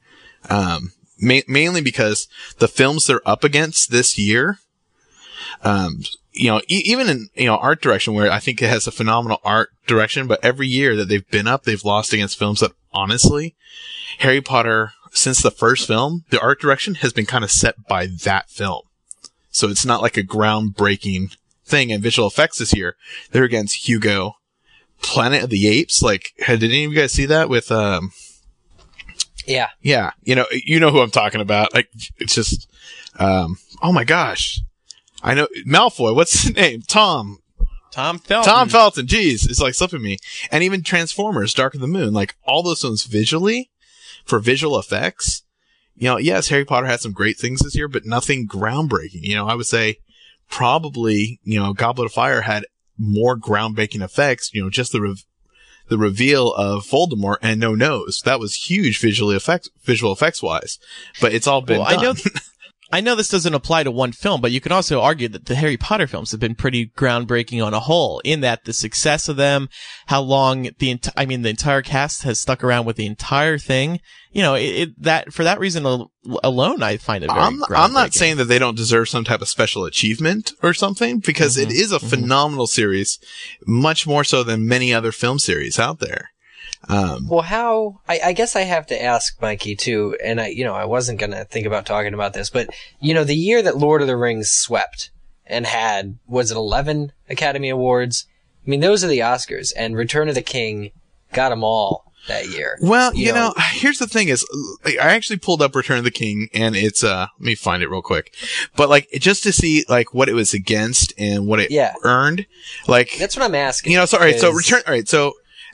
Speaker 3: Mainly because the films they're up against this year, you know, even in, you know, art direction, where I think it has a phenomenal art direction, but every year that they've been up, they've lost against films that, honestly, Harry Potter, since the first film, the art direction has been kind of set by that film. So it's not like a groundbreaking thing. And visual effects this year, they're against Hugo, Planet of the Apes. Like, did any of you guys see that with,
Speaker 5: Yeah.
Speaker 3: Yeah. You know who I'm talking about. Like, it's just, oh my gosh. I know, Malfoy, what's his name? Tom Felton, jeez, it's like slipping me. And even Transformers, Dark of the Moon, like all those films visually, for visual effects, you know, yes, Harry Potter had some great things this year, but nothing groundbreaking. You know, I would say probably, you know, Goblet of Fire had more groundbreaking effects, you know, just the reveal of Voldemort and no nose. That was huge visual effects wise, but it's all been done.
Speaker 2: I know this doesn't apply to one film, but you can also argue that the Harry Potter films have been pretty groundbreaking on a whole, in that the success of them, how long the entire cast has stuck around with the entire thing. You know, for that reason alone, I find it very groundbreaking.
Speaker 3: I'm not saying that they don't deserve some type of special achievement or something, because it is a phenomenal series, much more so than many other film series out there.
Speaker 5: Well, I guess I have to ask Mikey too, and I wasn't gonna think about talking about this, but, you know, the year that Lord of the Rings swept and had, was it 11 Academy Awards? I mean, those are the Oscars, and Return of the King got them all that year.
Speaker 3: Well, you know, here's the thing is, I actually pulled up Return of the King, and it's, let me find it real quick. But, like, just to see, like, what it was against and what it earned, like...
Speaker 5: That's what I'm asking.
Speaker 3: You know, so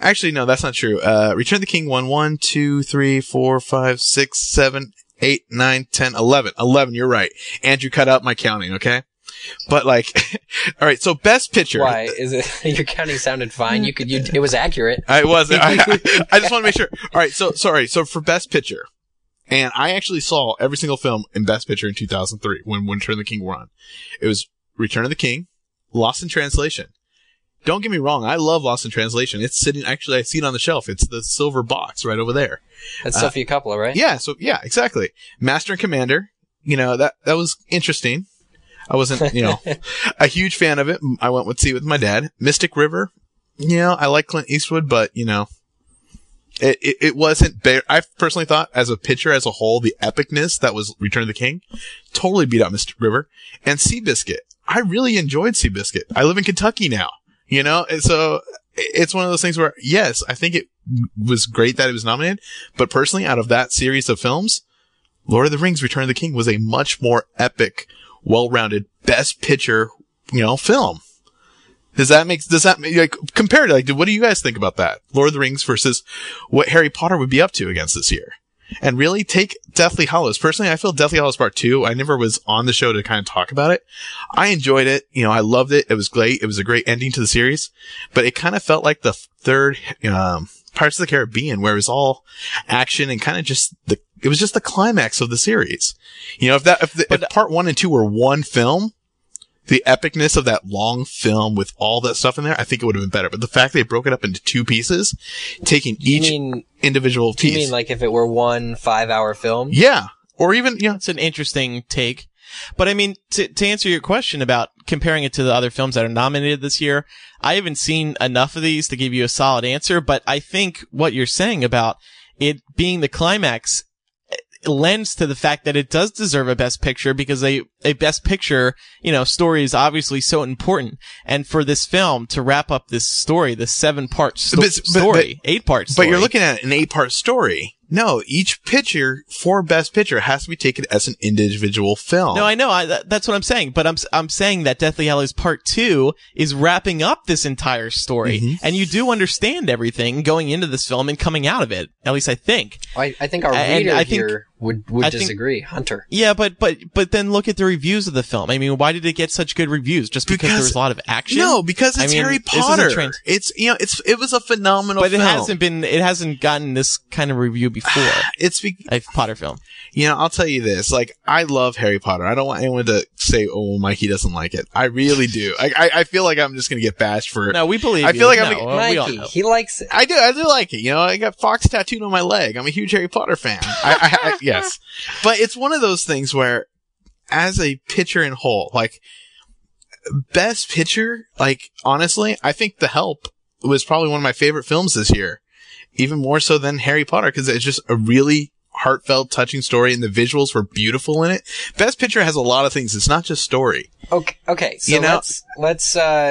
Speaker 3: Actually, no, that's not true. Return of the King won 1, 2, 3, 4, 5, 6, 7, 8, 9, 10, 11. 11, you're right. Andrew cut out my counting, okay? But all right, so Best Picture.
Speaker 5: Why? Is it, your counting sounded fine. It was accurate.
Speaker 3: I wasn't. I just want to make sure. All right, so for Best Picture, and I actually saw every single film in Best Picture in 2003 when Return of the King were on. It was Return of the King, Lost in Translation. Don't get me wrong, I love Lost in Translation. It's sitting, actually, I see it on the shelf. It's the silver box right over there.
Speaker 5: That's Sofia Coppola, right?
Speaker 3: Yeah, exactly. Master and Commander, that was interesting. I wasn't, a huge fan of it. I went to see it with my dad. Mystic River, I like Clint Eastwood, but, it wasn't bare. I personally thought, as a picture as a whole, the epicness that was Return of the King totally beat out Mystic River. And Seabiscuit. I really enjoyed Seabiscuit. I live in Kentucky now. And so it's one of those things where, yes, I think it was great that it was nominated, but personally, out of that series of films, Lord of the Rings, Return of the King was a much more epic, well-rounded, Best Picture, film. Does that make, compared to, what do you guys think about that? Lord of the Rings versus what Harry Potter would be up to against this year. And really take Deathly Hallows. Personally, I feel Deathly Hallows Part 2, I never was on the show to kind of talk about it. I enjoyed it. I loved it. It was great. It was a great ending to the series. But it kind of felt like the third, Pirates of the Caribbean, where it was all action and kind of just it was just the climax of the series. If part 1 and 2 were one film, the epicness of that long film with all that stuff in there, I think it would have been better. But the fact they broke it up into 2 pieces, taking individual piece.
Speaker 5: You mean like if it were 1 5-hour film?
Speaker 3: Yeah. Or even,
Speaker 2: It's an interesting take. But I mean, to answer your question about comparing it to the other films that are nominated this year, I haven't seen enough of these to give you a solid answer, but I think what you're saying about it being the climax lends to the fact that it does deserve a Best Picture, because a Best Picture, story is obviously so important. And for this film to wrap up this story, the 7-part story, 8-part story.
Speaker 3: But you're looking at an 8-part story. No, each picture for Best Picture has to be taken as an individual film.
Speaker 2: No, I know. That's what I'm saying. But I'm saying that Deathly Hallows Part 2 is wrapping up this entire story. Mm-hmm. And you do understand everything going into this film and coming out of it. At least I think.
Speaker 5: I think our reader here would disagree. Hunter.
Speaker 2: Yeah, but then look at the reviews of the film. I mean, why did it get such good reviews? Just because there was a lot of action?
Speaker 3: No, because it's Harry Potter. It was a phenomenal film.
Speaker 2: But it hasn't gotten this kind of review before. A Potter film.
Speaker 3: I'll tell you this. I love Harry Potter. I don't want anyone to say, "Oh, Mikey doesn't like it." I really do. I feel like I'm just gonna get bashed for.
Speaker 2: No, we believe.
Speaker 3: I feel like
Speaker 5: Mikey. He likes it.
Speaker 3: I do like it. I got Fox tattooed on my leg. I'm a huge Harry Potter fan. Yes, but it's one of those things where, as a picture in whole, Best Picture, honestly, I think The Help was probably one of my favorite films this year. Even more so than Harry Potter, because it's just a really heartfelt, touching story, and the visuals were beautiful in it. Best Picture has a lot of things. It's not just story.
Speaker 5: Okay. So let's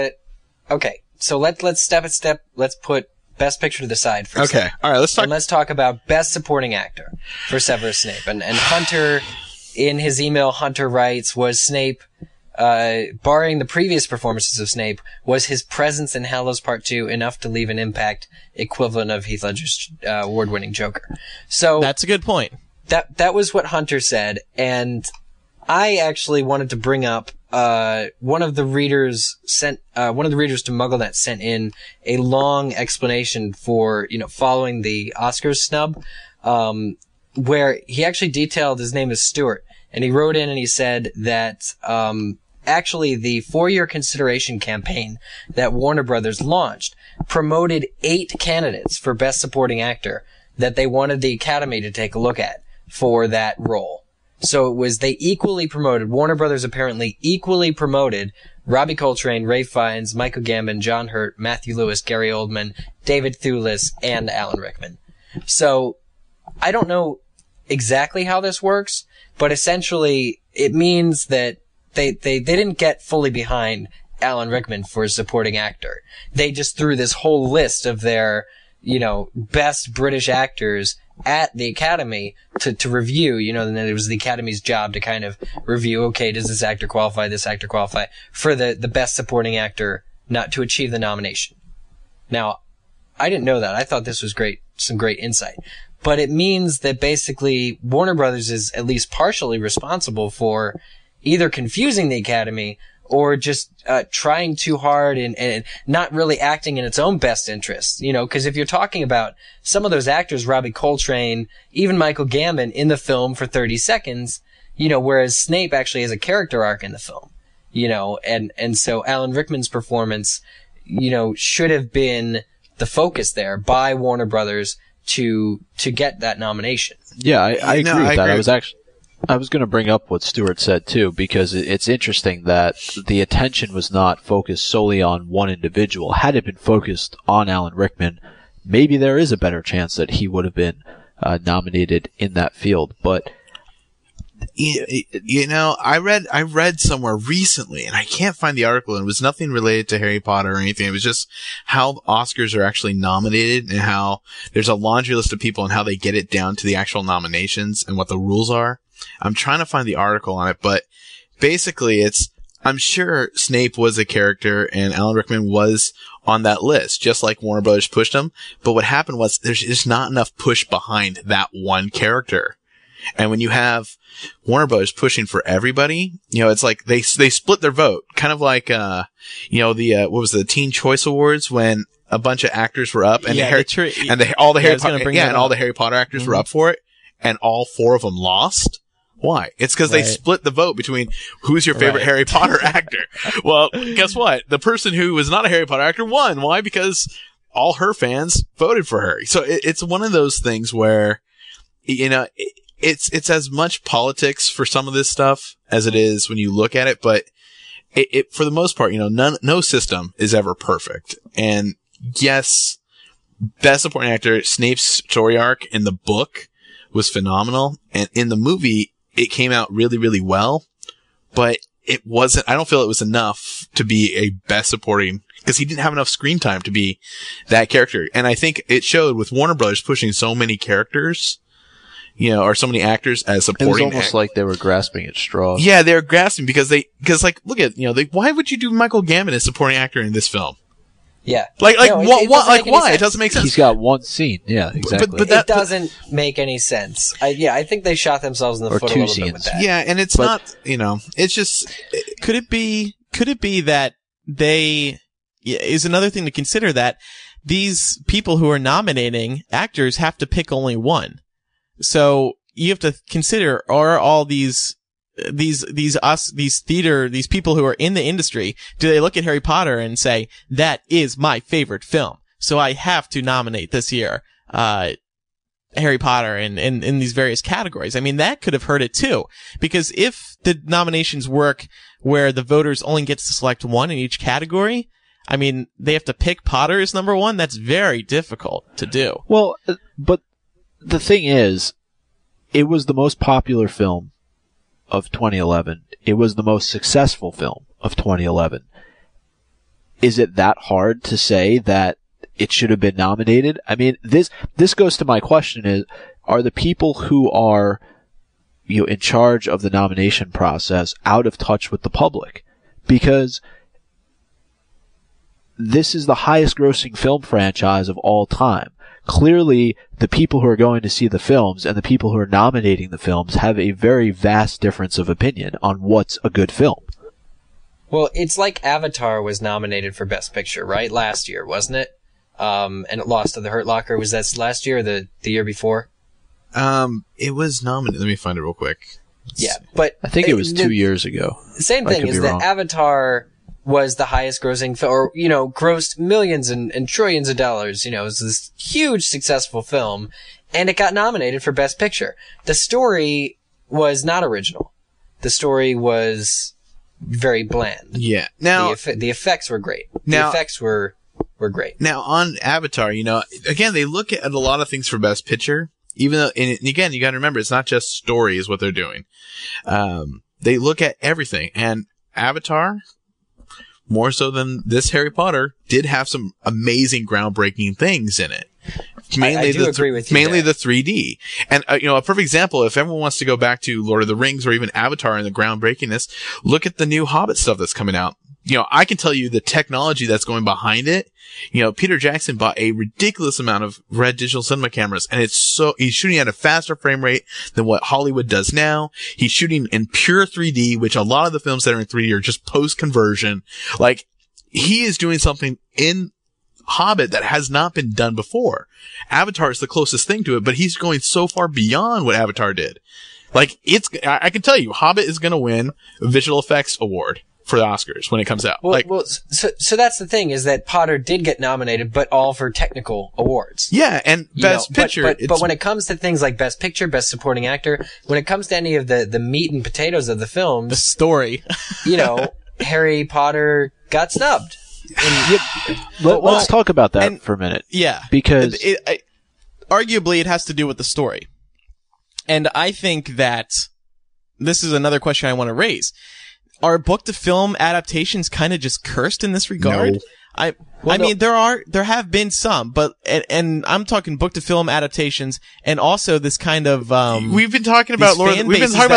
Speaker 5: step a step. Let's put Best Picture to the side for a second.
Speaker 3: Okay. All right. Let's talk.
Speaker 5: And let's talk about Best Supporting Actor for Severus Snape. And Hunter, in his email, Hunter writes, was Snape, barring the previous performances of Snape, was his presence in Hallows Part 2 enough to leave an impact equivalent of Heath Ledger's award-winning Joker? So
Speaker 2: that's a good point.
Speaker 5: That was what Hunter said, and I actually wanted to bring up one of the readers to MuggleNet sent in a long explanation for following the Oscars snub, where he actually detailed, his name is Stuart, and he wrote in and he said that actually the 4-year consideration campaign that Warner Brothers launched promoted 8 candidates for Best Supporting Actor that they wanted the Academy to take a look at for that role. So they equally promoted, Warner Brothers apparently equally promoted Robbie Coltrane, Ralph Fiennes, Michael Gambon, John Hurt, Matthew Lewis, Gary Oldman, David Thewlis, and Alan Rickman. So I don't know exactly how this works, but essentially it means that they didn't get fully behind Alan Rickman for supporting actor. They just threw this whole list of their, best British actors at the Academy to review, and then it was the Academy's job to kind of review, okay, does this actor qualify for the best supporting actor not to achieve the nomination. Now, I didn't know that. I thought this was great, some great insight. But it means that basically Warner Brothers is at least partially responsible for either confusing the Academy or just trying too hard and not really acting in its own best interest. You know, because if you're talking about some of those actors, Robbie Coltrane, even Michael Gambon in the film for 30 seconds, you know, whereas Snape actually has a character arc in the film, you know, and so Alan Rickman's performance, you know, should have been the focus there by Warner Brothers to get that nomination.
Speaker 4: Yeah, I agree with that. I was going to bring up what Stuart said too, because it's interesting that the attention was not focused solely on one individual. Had it been focused on Alan Rickman, maybe there is a better chance that he would have been nominated in that field. But
Speaker 3: you know, I read somewhere recently, and I can't find the article, and it was nothing related to Harry Potter or anything. It was just how Oscars are actually nominated and how there's a laundry list of people and how they get it down to the actual nominations and what the rules are. I'm trying to find the article on it, but basically I'm sure Snape was a character and Alan Rickman was on that list, just like Warner Brothers pushed him. But what happened was there's just not enough push behind that one character. And when you have Warner Brothers pushing for everybody, you know, it's like they split their vote, kind of like, you know, what was the Teen Choice Awards when a bunch of actors were up and all the Harry Potter actors were up for it and all 4 of them lost. Why? It's because they split the vote between who's your favorite Harry Potter actor. Well, guess what? The person who was not a Harry Potter actor won. Why? Because all her fans voted for her. So it's one of those things where, you know, it's as much politics for some of this stuff as it is when you look at it, but it for the most part, you know, no system is ever perfect. And yes, Best Supporting Actor, Snape's story arc in the book was phenomenal, and in the movie, it came out really, really well, but it wasn't, I don't feel it was enough to be a Best Supporting, because he didn't have enough screen time to be that character. And I think it showed with Warner Brothers pushing so many characters, you know, or so many actors as supporting.
Speaker 4: It was almost like they were grasping at straws.
Speaker 3: Yeah, they were grasping because like, look at, you know, why would you do Michael Gambon as supporting actor in this film?
Speaker 5: Yeah.
Speaker 3: Why? It doesn't make sense.
Speaker 4: He's got one scene. Yeah, exactly.
Speaker 5: But that doesn't make any sense. I think they shot themselves in the foot a little bit with that.
Speaker 3: Yeah, and it's not, you know, it's just.
Speaker 2: Could it be that is another thing to consider, that these people who are nominating actors have to pick only one. So you have to consider, are all these people who are in the industry, do they look at Harry Potter and say, that is my favorite film, so I have to nominate this year, Harry Potter in these various categories? I mean, that could have hurt it too, because if the nominations work where the voters only get to select one in each category, I mean, they have to pick Potter as number one. That's very difficult to do.
Speaker 4: Well, but the thing is, it was the most popular film of 2011. It was the most successful film of 2011. Is it that hard to say that it should have been nominated? I mean, this goes to my question: is, are the people who are, you know, in charge of the nomination process out of touch with the public? Because this is the highest grossing film franchise of all time. Clearly, the people who are going to see the films and the people who are nominating the films have a very vast difference of opinion on what's a good film.
Speaker 5: Well, it's like Avatar was nominated for Best Picture, right? Last year, wasn't it? And it lost to The Hurt Locker. Was that last year or the year before?
Speaker 3: It was nominated. Let me find it real quick.
Speaker 5: Yeah, but
Speaker 4: I think it was 2 years ago.
Speaker 5: The same thing is that Avatar was the highest grossing film, or, you know, grossed millions and trillions of dollars. You know, it was this huge successful film, and it got nominated for Best Picture. The story was not original. The story was very bland.
Speaker 3: Yeah. Now,
Speaker 5: the effects were great. The effects were great.
Speaker 3: Now, on Avatar, you know, again, they look at a lot of things for Best Picture, even though, and again, you gotta remember, it's not just story is what they're doing. They look at everything, and Avatar, more so than this Harry Potter, did have some amazing, groundbreaking things in it.
Speaker 5: Mainly I do agree with you.
Speaker 3: Mainly the 3D. And, you know, a perfect example, if everyone wants to go back to Lord of the Rings or even Avatar and the groundbreakingness, look at the new Hobbit stuff that's coming out. I can tell you the technology that's going behind it. Peter Jackson bought a ridiculous amount of red digital cinema cameras, and he's shooting at a faster frame rate than what Hollywood does now. He's shooting in pure 3D, which a lot of the films that are in 3D are just post-conversion. Like, he is doing something in Hobbit that has not been done before. Avatar is the closest thing to it, but he's going so far beyond what Avatar did. Like, I can tell you, Hobbit is going to win a visual effects award for the Oscars when it comes out.
Speaker 5: So that's the thing, is that Potter did get nominated, but all for technical awards.
Speaker 3: Yeah, and Best Picture.
Speaker 5: But when it comes to things like Best Picture, Best Supporting Actor, when it comes to any of the meat and potatoes of the films,
Speaker 2: the story,
Speaker 5: Harry Potter got snubbed.
Speaker 4: Let's talk about that for a minute.
Speaker 2: Yeah,
Speaker 4: because
Speaker 2: arguably it has to do with the story, and I think that this is another question I want to raise. Are book to film adaptations kind of just cursed in this regard?
Speaker 3: No.
Speaker 2: I mean, there have been some, but, and I'm talking book to film adaptations, and also this kind of,
Speaker 3: we've been talking about Lord of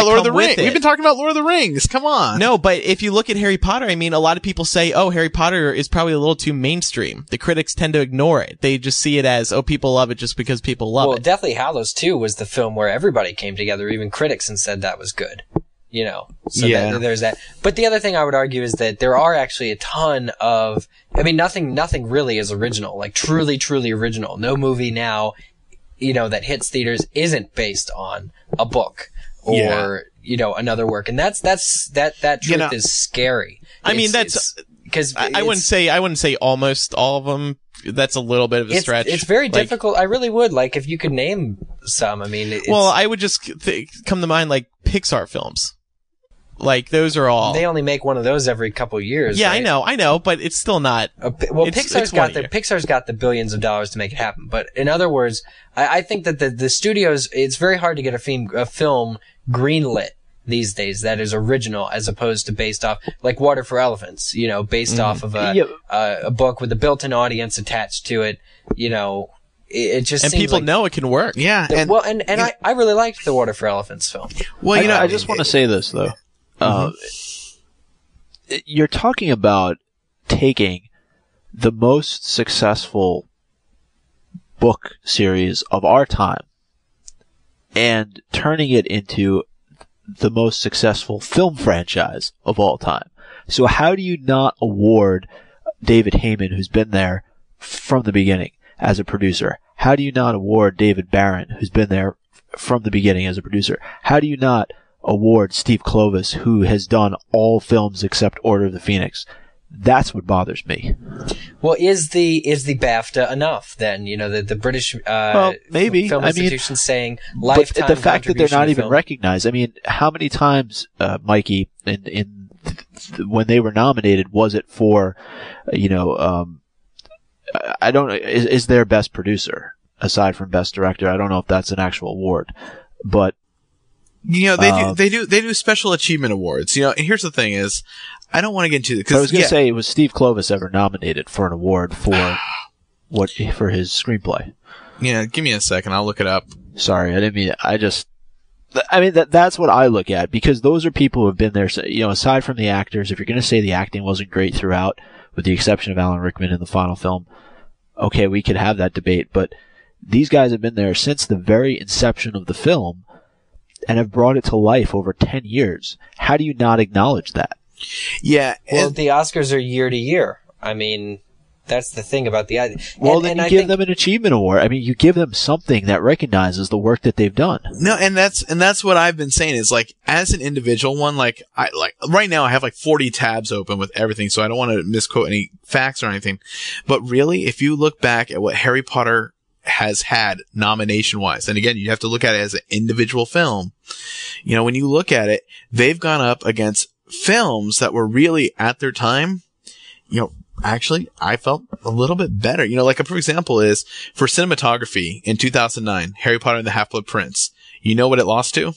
Speaker 3: the Rings. Come on.
Speaker 2: No, but if you look at Harry Potter, I mean, a lot of people say, Harry Potter is probably a little too mainstream. The critics tend to ignore it. They just see it as, people love it just because people love it.
Speaker 5: Well, Deathly Hallows 2 was the film where everybody came together, even critics, and said that was good. There's that. But the other thing I would argue is that there are actually a ton of, nothing really is original, like truly, truly original. No movie now, that hits theaters isn't based on a book or, another work. And that truth is scary.
Speaker 2: I mean, because I wouldn't say almost all of them. That's a little bit of a stretch.
Speaker 5: It's very difficult. I really would, if you could name some.
Speaker 2: I would just come to mind Pixar films. Those are all.
Speaker 5: They only make one of those every couple of years.
Speaker 2: Yeah,
Speaker 5: right?
Speaker 2: I know, but it's still not.
Speaker 5: Pixar's got the billions of dollars to make it happen. But in other words, I think that the studios, it's very hard to get a film greenlit these days that is original, as opposed to based off, like Water for Elephants, based off of a book with a built-in audience attached to it. It just
Speaker 2: and
Speaker 5: seems
Speaker 2: people know it can work.
Speaker 3: Yeah,
Speaker 5: I really liked the Water for Elephants film.
Speaker 4: Well, I just want to say this though. You're talking about taking the most successful book series of our time and turning it into the most successful film franchise of all time. So how do you not award David Heyman, who's been there from the beginning as a producer? How do you not award David Barron, who's been there from the beginning as a producer? How do you not award Steve Kloves, who has done all films except Order of the Phoenix? That's what bothers me.
Speaker 5: Well, is the BAFTA enough then? The British
Speaker 4: maybe
Speaker 5: film institution saying lifetime.
Speaker 4: But the fact that they're not even recognized. How many times, Mikey, in when they were nominated, was it for, I don't know, is their best producer aside from best director? I don't know if that's an actual award, but
Speaker 3: they do special achievement awards. And here's the thing is, I don't want to get into it.
Speaker 4: I was going to say, was Steve Kloves ever nominated for an award for for his screenplay?
Speaker 3: Yeah, give me a second. I'll look it up.
Speaker 4: Sorry, I didn't mean it. That's what I look at, because those are people who have been there. Aside from the actors, if you're going to say the acting wasn't great throughout, with the exception of Alan Rickman in the final film, okay, we could have that debate. But these guys have been there since the very inception of the film and have brought it to life over 10 years. How do you not acknowledge that?
Speaker 3: Yeah.
Speaker 5: Well, the Oscars are year to year. That's the thing about the...
Speaker 4: Then you give them an achievement award. You give them something that recognizes the work that they've done.
Speaker 3: No, and that's what I've been saying is, as an individual one, right now I have 40 tabs open with everything, so I don't want to misquote any facts or anything. But really, if you look back at what Harry Potter has had nomination wise, and again, you have to look at it as an individual film. When you look at it, they've gone up against films that were really at their time, actually, I felt a little bit better. A perfect example is for cinematography in 2009, Harry Potter and the Half-Blood Prince. You know what it lost to?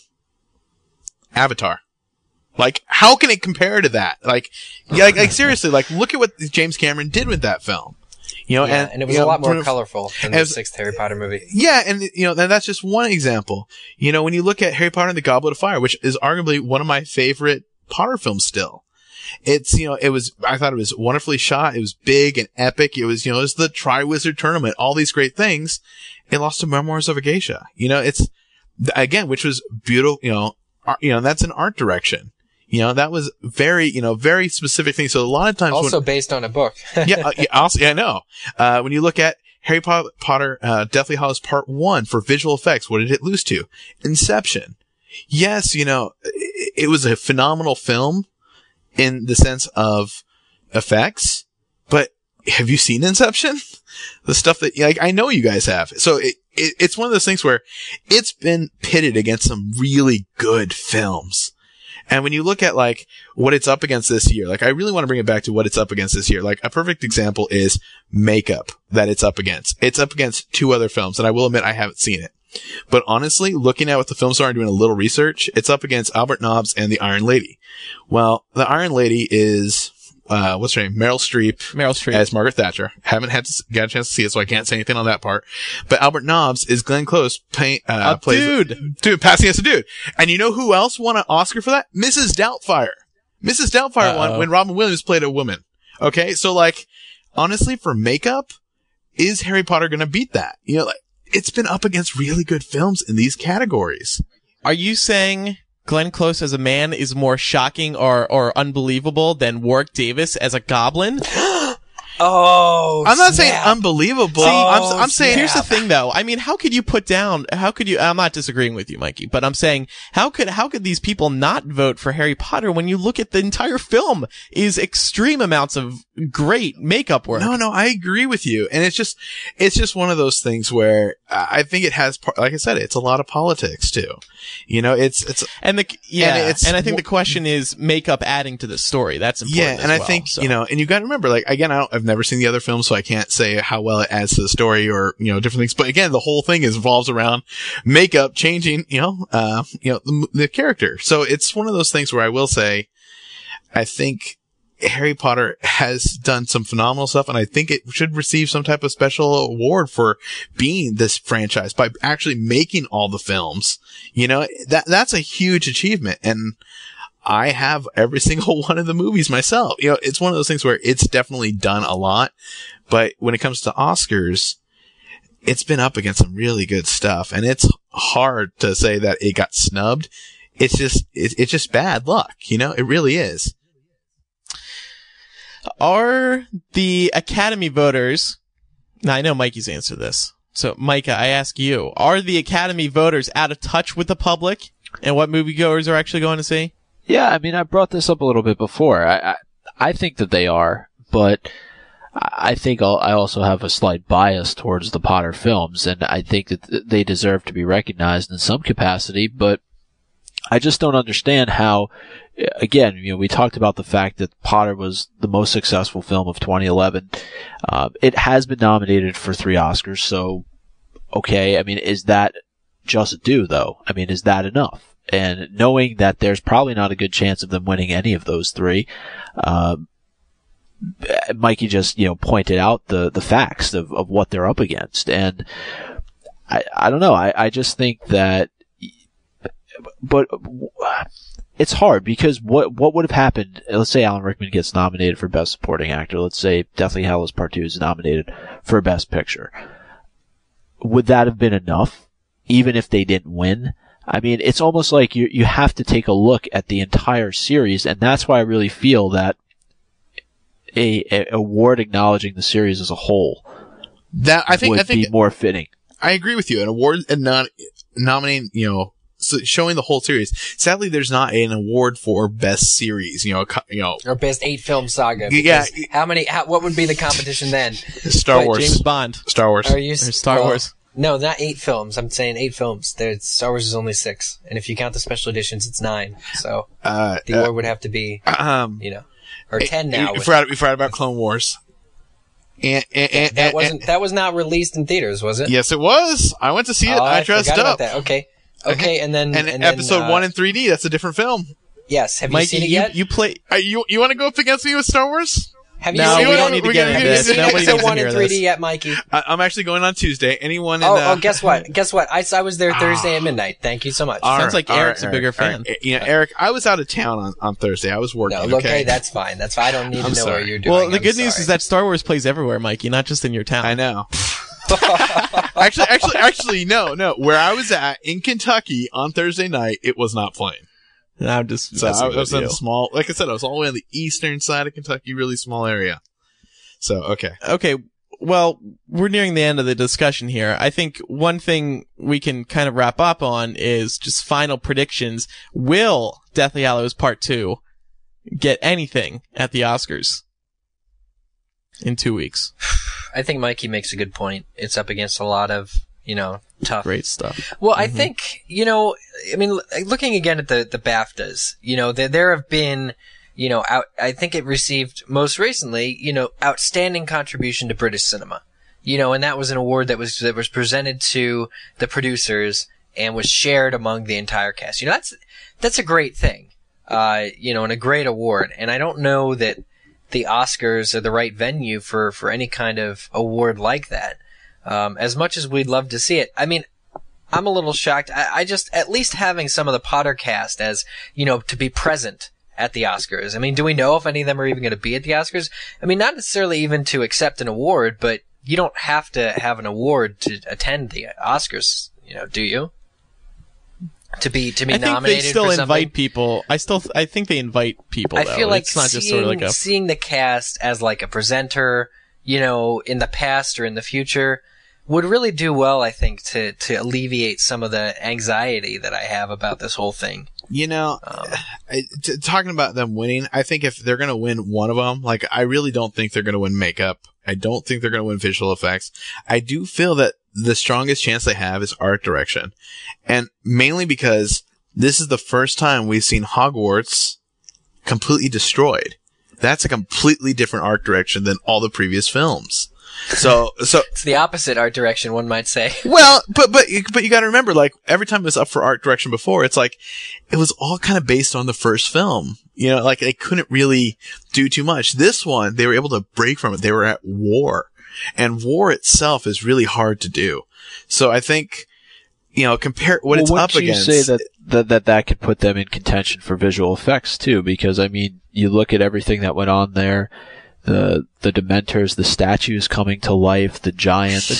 Speaker 3: Avatar. How can it compare to that? Seriously, look at what James Cameron did with that film.
Speaker 5: And it was a lot more colorful than the sixth Harry Potter movie.
Speaker 3: Yeah, and that's just one example. When you look at Harry Potter and the Goblet of Fire, which is arguably one of my favorite Potter films still. It's, I thought it was wonderfully shot. It was big and epic. It was, it was the Triwizard Tournament, all these great things. It lost to Memoirs of a Geisha. It's, again, which was beautiful, that's an art direction. That was very, very specific thing. So a lot of times.
Speaker 5: Also based on a book.
Speaker 3: I know. When you look at Harry Potter, Deathly Hallows Part 1 for visual effects, what did it lose to? Inception. Yes, it was a phenomenal film in the sense of effects, but have you seen Inception? The stuff that, I know you guys have. So it's one of those things where it's been pitted against some really good films. And when you look at what it's up against this year, I really want to bring it back to what it's up against this year. A perfect example is Makeup that it's up against. It's up against 2 other films, and I will admit I haven't seen it. But honestly, looking at what the films are and doing a little research, it's up against Albert Nobbs and The Iron Lady. Well, The Iron Lady is, what's her name? Meryl Streep. As Margaret Thatcher. Haven't got a chance to see it, so I can't say anything on that part. But Albert Nobbs is Glenn Close plays passing as a dude. And you know who else won an Oscar for that? Mrs. Doubtfire. Mrs. Doubtfire won when Robin Williams played a woman. Okay, so honestly, for makeup, is Harry Potter gonna beat that? It's been up against really good films in these categories.
Speaker 2: Are you saying Glenn Close as a man is more shocking or unbelievable than Warwick Davis as a goblin?
Speaker 5: Oh,
Speaker 3: I'm not saying unbelievable. I'm saying
Speaker 2: here's the thing though. I mean, I'm not disagreeing with you, Mikey, but I'm saying how could these people not vote for Harry Potter when you look at the entire film is extreme amounts of great makeup work?
Speaker 3: No, I agree with you. And it's just one of those things where I think it has, like I said, it's a lot of politics too. And I think the question is makeup adding to the story. That's important. Yeah. And I think, and you got to remember, again, I've never seen the other films, so I can't say how well it adds to the story or, different things. But again, the whole thing revolves around makeup changing, the character. So it's one of those things where I will say, I think Harry Potter has done some phenomenal stuff, and I think it should receive some type of special award for being this franchise by actually making all the films. That's a huge achievement. And I have every single one of the movies myself. It's one of those things where it's definitely done a lot, but when it comes to Oscars, it's been up against some really good stuff, and it's hard to say that it got snubbed. It's just bad luck, it really is.
Speaker 2: Are the Academy voters, now I know Mikey's answer this, so Micah, I ask you, are the Academy voters out of touch with the public and what moviegoers are actually going to see?
Speaker 4: Yeah, I mean, I brought this up a little bit before. I think that they are, but I think I also have a slight bias towards the Potter films, and I think that they deserve to be recognized in some capacity, but I just don't understand how, again, we talked about the fact that Potter was the most successful film of 2011. It has been nominated for 3 Oscars, so, okay, I mean, is that just due, though? I mean, is that enough? And knowing that there's probably not a good chance of them winning any of those 3, Mikey just, pointed out the facts of what they're up against. And I don't know. I just think that, but it's hard because what would have happened? Let's say Alan Rickman gets nominated for Best Supporting Actor. Let's say Deathly Hallows Part 2 is nominated for Best Picture. Would that have been enough? Even if they didn't win? I mean, it's almost like you have to take a look at the entire series, and that's why I really feel that a award acknowledging the series as a whole would be more fitting.
Speaker 3: I agree with you. An award and not nominating, showing the whole series. Sadly, there's not an award for best series, or
Speaker 5: best 8-film saga.
Speaker 3: Yeah.
Speaker 5: What would be the competition then?
Speaker 3: Star Wars.
Speaker 2: James Bond.
Speaker 3: Star Wars.
Speaker 2: Star Wars.
Speaker 5: No, not 8 films. I'm saying 8 films. Star Wars is only 6. And if you count the special editions, it's 9. So, the award would have to be, or 10 now.
Speaker 3: We forgot about Clone Wars. And
Speaker 5: that was not released in theaters, was it?
Speaker 3: Yes, it was. I went to see it. I dressed up.
Speaker 5: About that. Okay, and then
Speaker 3: episode 1 in 3D. That's a different film.
Speaker 5: Yes. Have
Speaker 2: Mikey,
Speaker 5: you seen it yet?
Speaker 2: You play.
Speaker 3: You want to go up against me with Star Wars?
Speaker 5: Have you
Speaker 2: No,
Speaker 5: seen
Speaker 2: we
Speaker 5: it?
Speaker 2: don't need to get into this. Nobody
Speaker 5: Pixar
Speaker 2: needs to
Speaker 5: 1 in
Speaker 2: hear
Speaker 5: 3D
Speaker 2: this.
Speaker 5: yet, Mikey?
Speaker 3: I'm actually going on Tuesday. Anyone in
Speaker 5: Guess what? I was there Thursday at midnight. Thank you so much.
Speaker 2: Sounds like Eric's a bigger fan.
Speaker 3: Yeah, Eric, I was out of town on Thursday. I was working.
Speaker 5: No, okay, that's fine. I don't need to know
Speaker 3: sorry.
Speaker 5: what you're doing.
Speaker 2: Well, the
Speaker 5: I'm
Speaker 2: good news
Speaker 5: sorry.
Speaker 2: is that Star Wars plays everywhere, Mikey, not just in your town.
Speaker 3: I know. actually, no. Where I was at in Kentucky on Thursday night, it was not playing.
Speaker 2: And I'm just
Speaker 3: So I was in
Speaker 2: you.
Speaker 3: a small, like I said, I was all the way on the eastern side of Kentucky, really small area. So, okay.
Speaker 2: Okay, well, we're nearing the end of the discussion here. I think one thing we can kind of wrap up on is just final predictions. Will Deathly Hallows Part 2 get anything at the Oscars in 2 weeks?
Speaker 5: I think Mikey makes a good point. It's up against a lot of, tough.
Speaker 2: Great stuff.
Speaker 5: Well, I think, looking again at the BAFTAs, there have been, I think it received most recently, outstanding contribution to British cinema. And that was an award that was presented to the producers and was shared among the entire cast. That's a great thing. And a great award. And I don't know that the Oscars are the right venue for any kind of award like that. As much as we'd love to see it. I mean, I'm a little shocked. I just, at least having some of the Potter cast as, to be present at the Oscars. I mean, do we know if any of them are even going to be at the Oscars? I mean, not necessarily even to accept an award, but you don't have to have an award to attend the Oscars, do you? To be
Speaker 2: I think
Speaker 5: nominated
Speaker 2: they still
Speaker 5: for something.
Speaker 2: invite people. I think they invite people.
Speaker 5: I
Speaker 2: though.
Speaker 5: feel like
Speaker 2: it's not just sort of like a.
Speaker 5: seeing the cast as like a presenter, in the past or in the future, would really do well, I think, to alleviate some of the anxiety that I have about this whole thing.
Speaker 3: Talking about them winning, I think if they're going to win one of them, like, I really don't think they're going to win makeup. I don't think they're going to win visual effects. I do feel that the strongest chance they have is art direction. And mainly because this is the first time we've seen Hogwarts completely destroyed. That's a completely different art direction than all the previous films. So
Speaker 5: It's the opposite art direction, one might say.
Speaker 3: well, but you got to remember, like, every time it was up for art direction before, it's like it was all kind of based on the first film. Like, they couldn't really do too much. This one, they were able to break from it. They were at war, and war itself is really hard to do. So I think, compare what it's up against.
Speaker 4: You say that could put them in contention for visual effects too? Because I mean, you look at everything that went on there. The Dementors, the statues coming to life, the giants.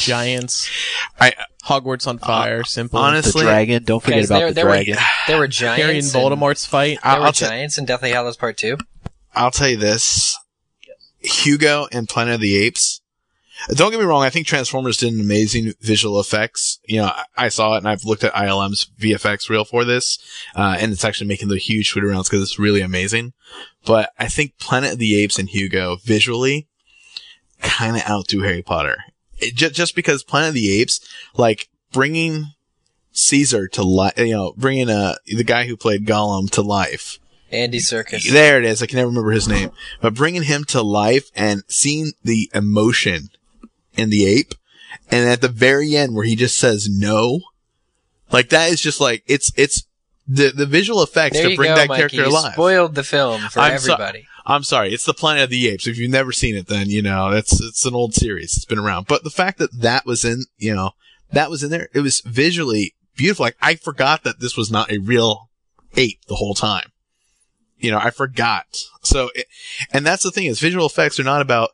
Speaker 2: Hogwarts on fire, simple.
Speaker 3: Honestly,
Speaker 4: the dragon. Don't forget about the dragon.
Speaker 5: There were giants.
Speaker 2: Harry and Voldemort's fight.
Speaker 5: There were giants in Deathly Hallows Part 2.
Speaker 3: I'll tell you this. Hugo and Planet of the Apes. Don't get me wrong, I think Transformers did an amazing visual effects. I saw it, and I've looked at ILM's VFX reel for this, and it's actually making the huge shoot arounds because it's really amazing. But I think Planet of the Apes and Hugo visually kind of outdo Harry Potter. Just because Planet of the Apes, like, bringing Caesar to life, bringing the guy who played Gollum to life.
Speaker 5: Andy Serkis.
Speaker 3: There it is. I can never remember his name. But bringing him to life and seeing the emotion in the ape, and at the very end where he just says no, like, that is just like, it's the visual effects
Speaker 5: there
Speaker 3: to bring that
Speaker 5: Mikey.
Speaker 3: character
Speaker 5: You
Speaker 3: alive.
Speaker 5: spoiled the film for everybody.
Speaker 3: I'm sorry. It's the Planet of the Apes. If you've never seen it, then, it's an old series. It's been around. But the fact that was in, that was in there, it was visually beautiful. Like, I forgot that this was not a real ape the whole time. I forgot. So, and that's the thing, is visual effects are not about,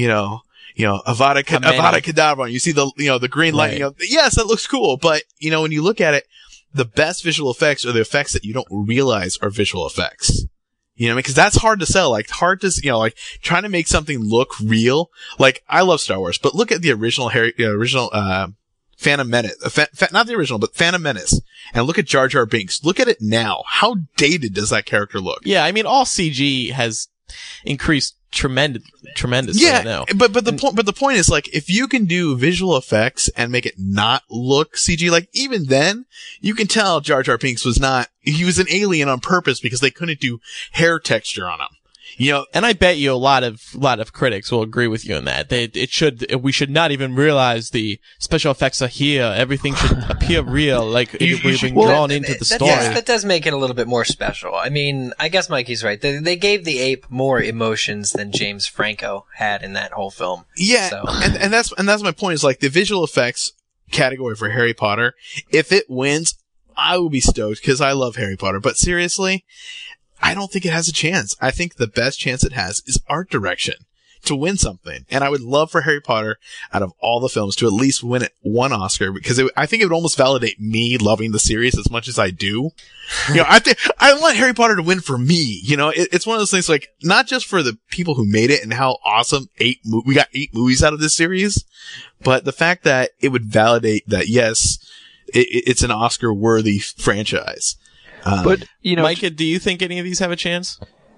Speaker 3: Avada Kedavra. You see the green light,
Speaker 2: Right.
Speaker 3: Yes, that looks cool. But, when you look at it, the best visual effects are the effects that you don't realize are visual effects. Because that's hard to sell. Like, hard to, like, trying to make something look real. Like, I love Star Wars, but look at the original Phantom Menace, not the original, but Phantom Menace, and look at Jar Jar Binks. Look at it now. How dated does that character look?
Speaker 2: Yeah, I mean, all CG has increased tremendously.
Speaker 3: Yeah,
Speaker 2: now.
Speaker 3: but the point is, like, if you can do visual effects and make it not look CG, like, even then, you can tell Jar Jar Binks he was an alien on purpose because they couldn't do hair texture on him. You know,
Speaker 2: And I bet you a lot of critics will agree with you in that. We should not even realize the special effects are here. Everything should appear real, like we've been drawn into the story.
Speaker 5: That does make it a little bit more special. I mean, I guess Mikey's right. They gave the ape more emotions than James Franco had in that whole film.
Speaker 3: Yeah,
Speaker 5: So.
Speaker 3: and that's my point. Is like the visual effects category for Harry Potter. If it wins, I will be stoked because I love Harry Potter. But seriously, I don't think it has a chance. I think the best chance it has is art direction to win something. And I would love for Harry Potter, out of all the films, to at least win one Oscar, because I think it would almost validate me loving the series as much as I do. You know, I want Harry Potter to win for me. You know, it's one of those things, like, not just for the people who made it and how awesome we got 8 movies out of this series, but the fact that it would validate that, yes, it's an Oscar worthy franchise.
Speaker 4: But, you know,
Speaker 2: Micah, do you think any of these have a chance?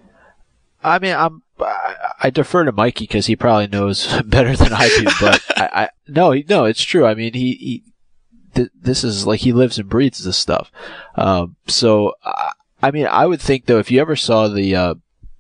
Speaker 4: I mean, I defer to Mikey because he probably knows better than I do, but no, it's true. I mean, this is like, he lives and breathes this stuff. So, I mean, I would think though, if you ever saw the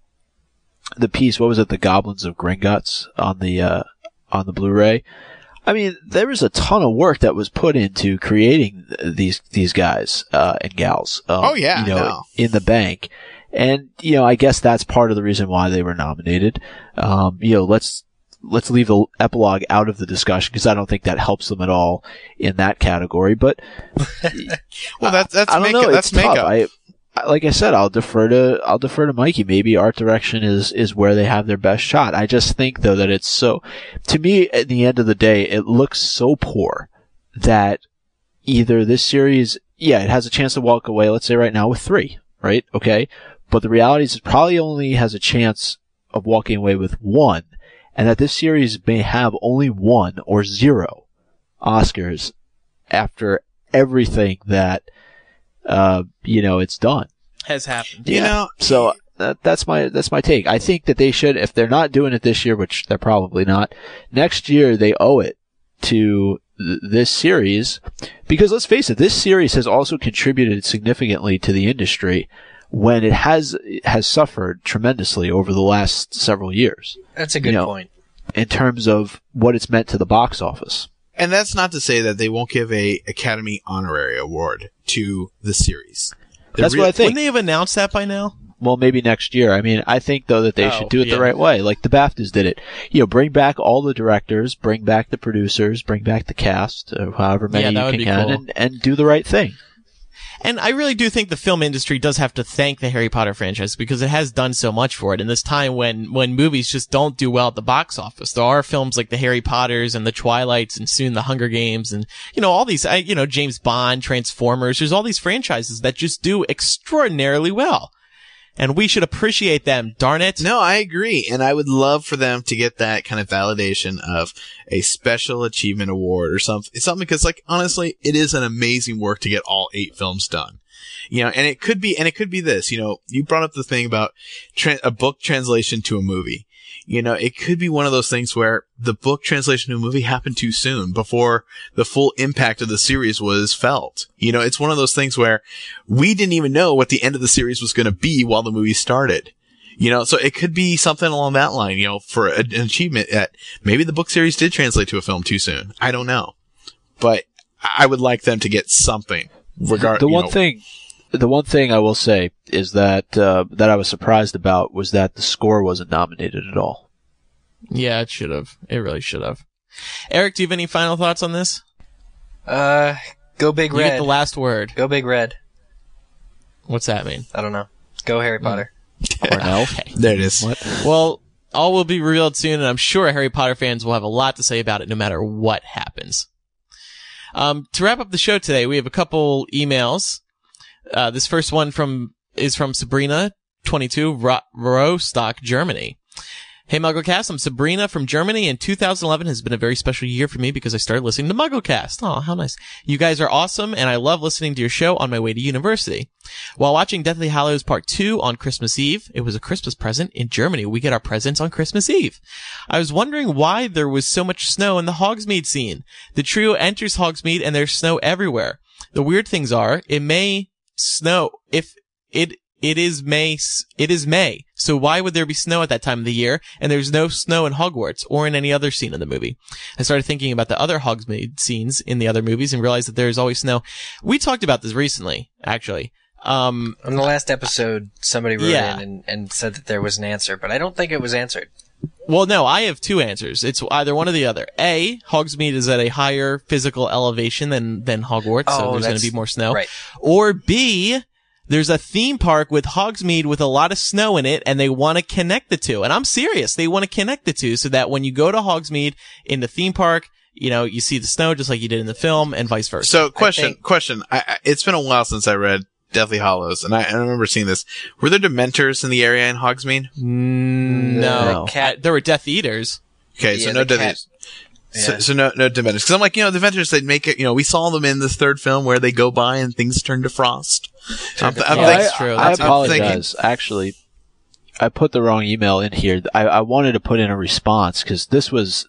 Speaker 4: piece, what was it? The Goblins of Gringotts on the Blu-ray. I mean, there was a ton of work that was put into creating these guys, and gals. In the bank. And, you know, I guess that's part of the reason why they were nominated. You know, let's leave the epilogue out of the discussion because I don't think that helps them at all in that category. But,
Speaker 3: well, that's
Speaker 4: I don't
Speaker 3: makeup.
Speaker 4: know.
Speaker 3: That's
Speaker 4: It's tough.
Speaker 3: makeup.
Speaker 4: Like I said, I'll defer to Mikey. Maybe art direction is where they have their best shot. I just think though that it's so, to me, at the end of the day, it looks so poor that either this series, yeah, it has a chance to walk away, let's say right now, with 3, right? Okay. But the reality is it probably only has a chance of walking away with 1, and that this series may have only 1 or 0 Oscars after everything that, you know, it's done.
Speaker 2: Has happened.
Speaker 3: You know,
Speaker 4: So that's my take. I think that they should, if they're not doing it this year, which they're probably not, next year they owe it to this series, because let's face it, this series has also contributed significantly to the industry when it has suffered tremendously over the last several years.
Speaker 5: That's a good point.
Speaker 4: In terms of what it's meant to the box office.
Speaker 3: and that's not to say that they won't give a Academy Honorary Award to the series.
Speaker 4: That's what I think.
Speaker 2: Wouldn't they have announced that by now?
Speaker 4: Well, maybe next year. I mean, I think, though, that they should do it the right way. Like the BAFTAs did it. You know, bring back all the directors, bring back the producers, bring back the cast, however many you can, cool. and do the right thing.
Speaker 2: And I really do think the film industry does have to thank the Harry Potter franchise because it has done so much for it in this time when movies just don't do well at the box office. There are films like the Harry Potters and the Twilights and soon the Hunger Games and, all these, James Bond, Transformers. There's all these franchises that just do extraordinarily well. And we should appreciate them, darn it.
Speaker 3: No, I agree. And I would love for them to get that kind of validation of a special achievement award or something because, like, honestly, it is an amazing work to get all 8 films done. And it could be this, you brought up the thing about a book translation to a movie. It could be one of those things where the book translation to a movie happened too soon before the full impact of the series was felt. It's one of those things where we didn't even know what the end of the series was going to be while the movie started. So it could be something along that line, for an achievement that maybe the book series did translate to a film too soon. I don't know. But I would like them to get something.
Speaker 4: The one thing I will say is that I was surprised about was that the score wasn't nominated at all.
Speaker 2: Yeah, it should have. It really should have. Eric, do you have any final thoughts on this?
Speaker 5: Go Big Red.
Speaker 2: You get the last word.
Speaker 5: Go Big Red.
Speaker 2: What's that mean?
Speaker 5: I don't know. Go Harry Potter.
Speaker 4: Cornell.
Speaker 2: Okay.
Speaker 3: There it is.
Speaker 4: What?
Speaker 2: Well, all will be revealed soon, and I'm sure Harry Potter fans will have a lot to say about it no matter what happens. To wrap up the show today, we have a couple emails. This first one is from Sabrina, 22, Rostock, Germany. Hey, MuggleCast, I'm Sabrina from Germany, and 2011 has been a very special year for me because I started listening to MuggleCast. Oh, how nice. You guys are awesome, and I love listening to your show on my way to university. While watching Deathly Hallows Part 2 on Christmas Eve, it was a Christmas present. In Germany, we get our presents on Christmas Eve. I was wondering why there was so much snow in the Hogsmeade scene. The trio enters Hogsmeade, and there's snow everywhere. The weird things are, it may snow if it is May, So why would there be snow at that time of the year? And there's no snow in Hogwarts or in any other scene of the movie. I started thinking about the other Hogsmeade scenes in the other movies and realized that there's always snow. We talked about this recently, actually.
Speaker 5: On the last episode, somebody wrote in and said that there was an answer, but I don't think it was answered.
Speaker 2: Well, no, I have two answers. It's either one or the other. A, Hogsmeade is at a higher physical elevation than Hogwarts, so there's going to be more snow.
Speaker 5: Right.
Speaker 2: Or B, there's a theme park with Hogsmeade with a lot of snow in it, and they want to connect the two. And I'm serious. They want to connect the two so that when you go to Hogsmeade in the theme park, you know, you see the snow just like you did in the film and vice versa.
Speaker 3: So question. It's been a while since I read Deathly Hallows, and I remember seeing this. Were there Dementors in the area in Hogsmeade?
Speaker 2: No. There were Death Eaters.
Speaker 3: Okay, so no Death Eaters. Yeah. So no Dementors. Because I'm like, you know, Dementors, they'd make it, you know, we saw them in this third film where they go by and things turn to frost.
Speaker 2: That's true.
Speaker 4: I apologize. Actually, I put the wrong email in here. I wanted to put in a response because this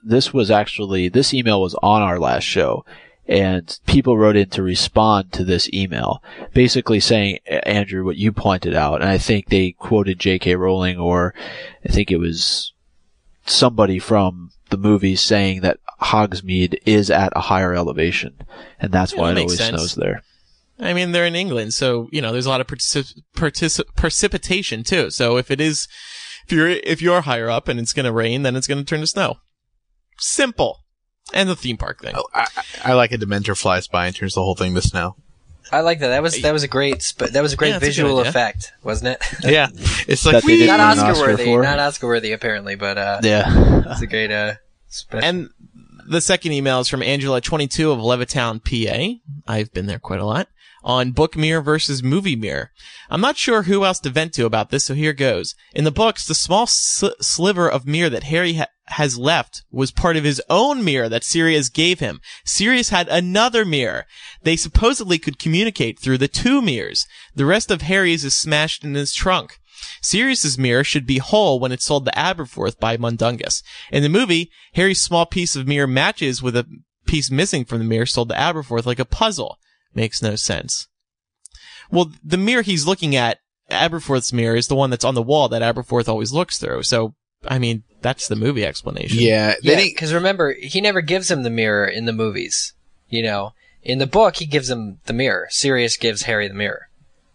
Speaker 4: email was on our last show. And people wrote in to respond to this email, basically saying, Andrew, what you pointed out. And I think they quoted J.K. Rowling, or I think it was somebody from the movies saying that Hogsmeade is at a higher elevation. And that's why it always snows there.
Speaker 2: I mean, they're in England, so, you know, there's a lot of precipitation too. So if you're higher up and it's going to rain, then it's going to turn to snow. Simple. And the theme park thing.
Speaker 3: Oh, I like a Dementor flies by and turns the whole thing to snow.
Speaker 5: I like that. That was a great visual effect, wasn't it?
Speaker 3: Yeah, it's like
Speaker 5: not Oscar worthy apparently, but it's a great special.
Speaker 2: And the second email is from Angela 22 of Levittown, PA. I've been there quite a lot. On book mirror versus movie mirror. I'm not sure who else to vent to about this, so here goes. In the books, the small sliver of mirror that Harry has left was part of his own mirror that Sirius gave him. Sirius had another mirror. They supposedly could communicate through the two mirrors. The rest of Harry's is smashed in his trunk. Sirius's mirror should be whole when it's sold to Aberforth by Mundungus. In the movie, Harry's small piece of mirror matches with a piece missing from the mirror sold to Aberforth like a puzzle. Makes no sense. Well, the mirror he's looking at, Aberforth's mirror, is the one that's on the wall that Aberforth always looks through. So, I mean, that's the movie explanation.
Speaker 5: Yeah, because remember, he never gives him the mirror in the movies. You know, in the book, he gives him the mirror. Sirius gives Harry the mirror.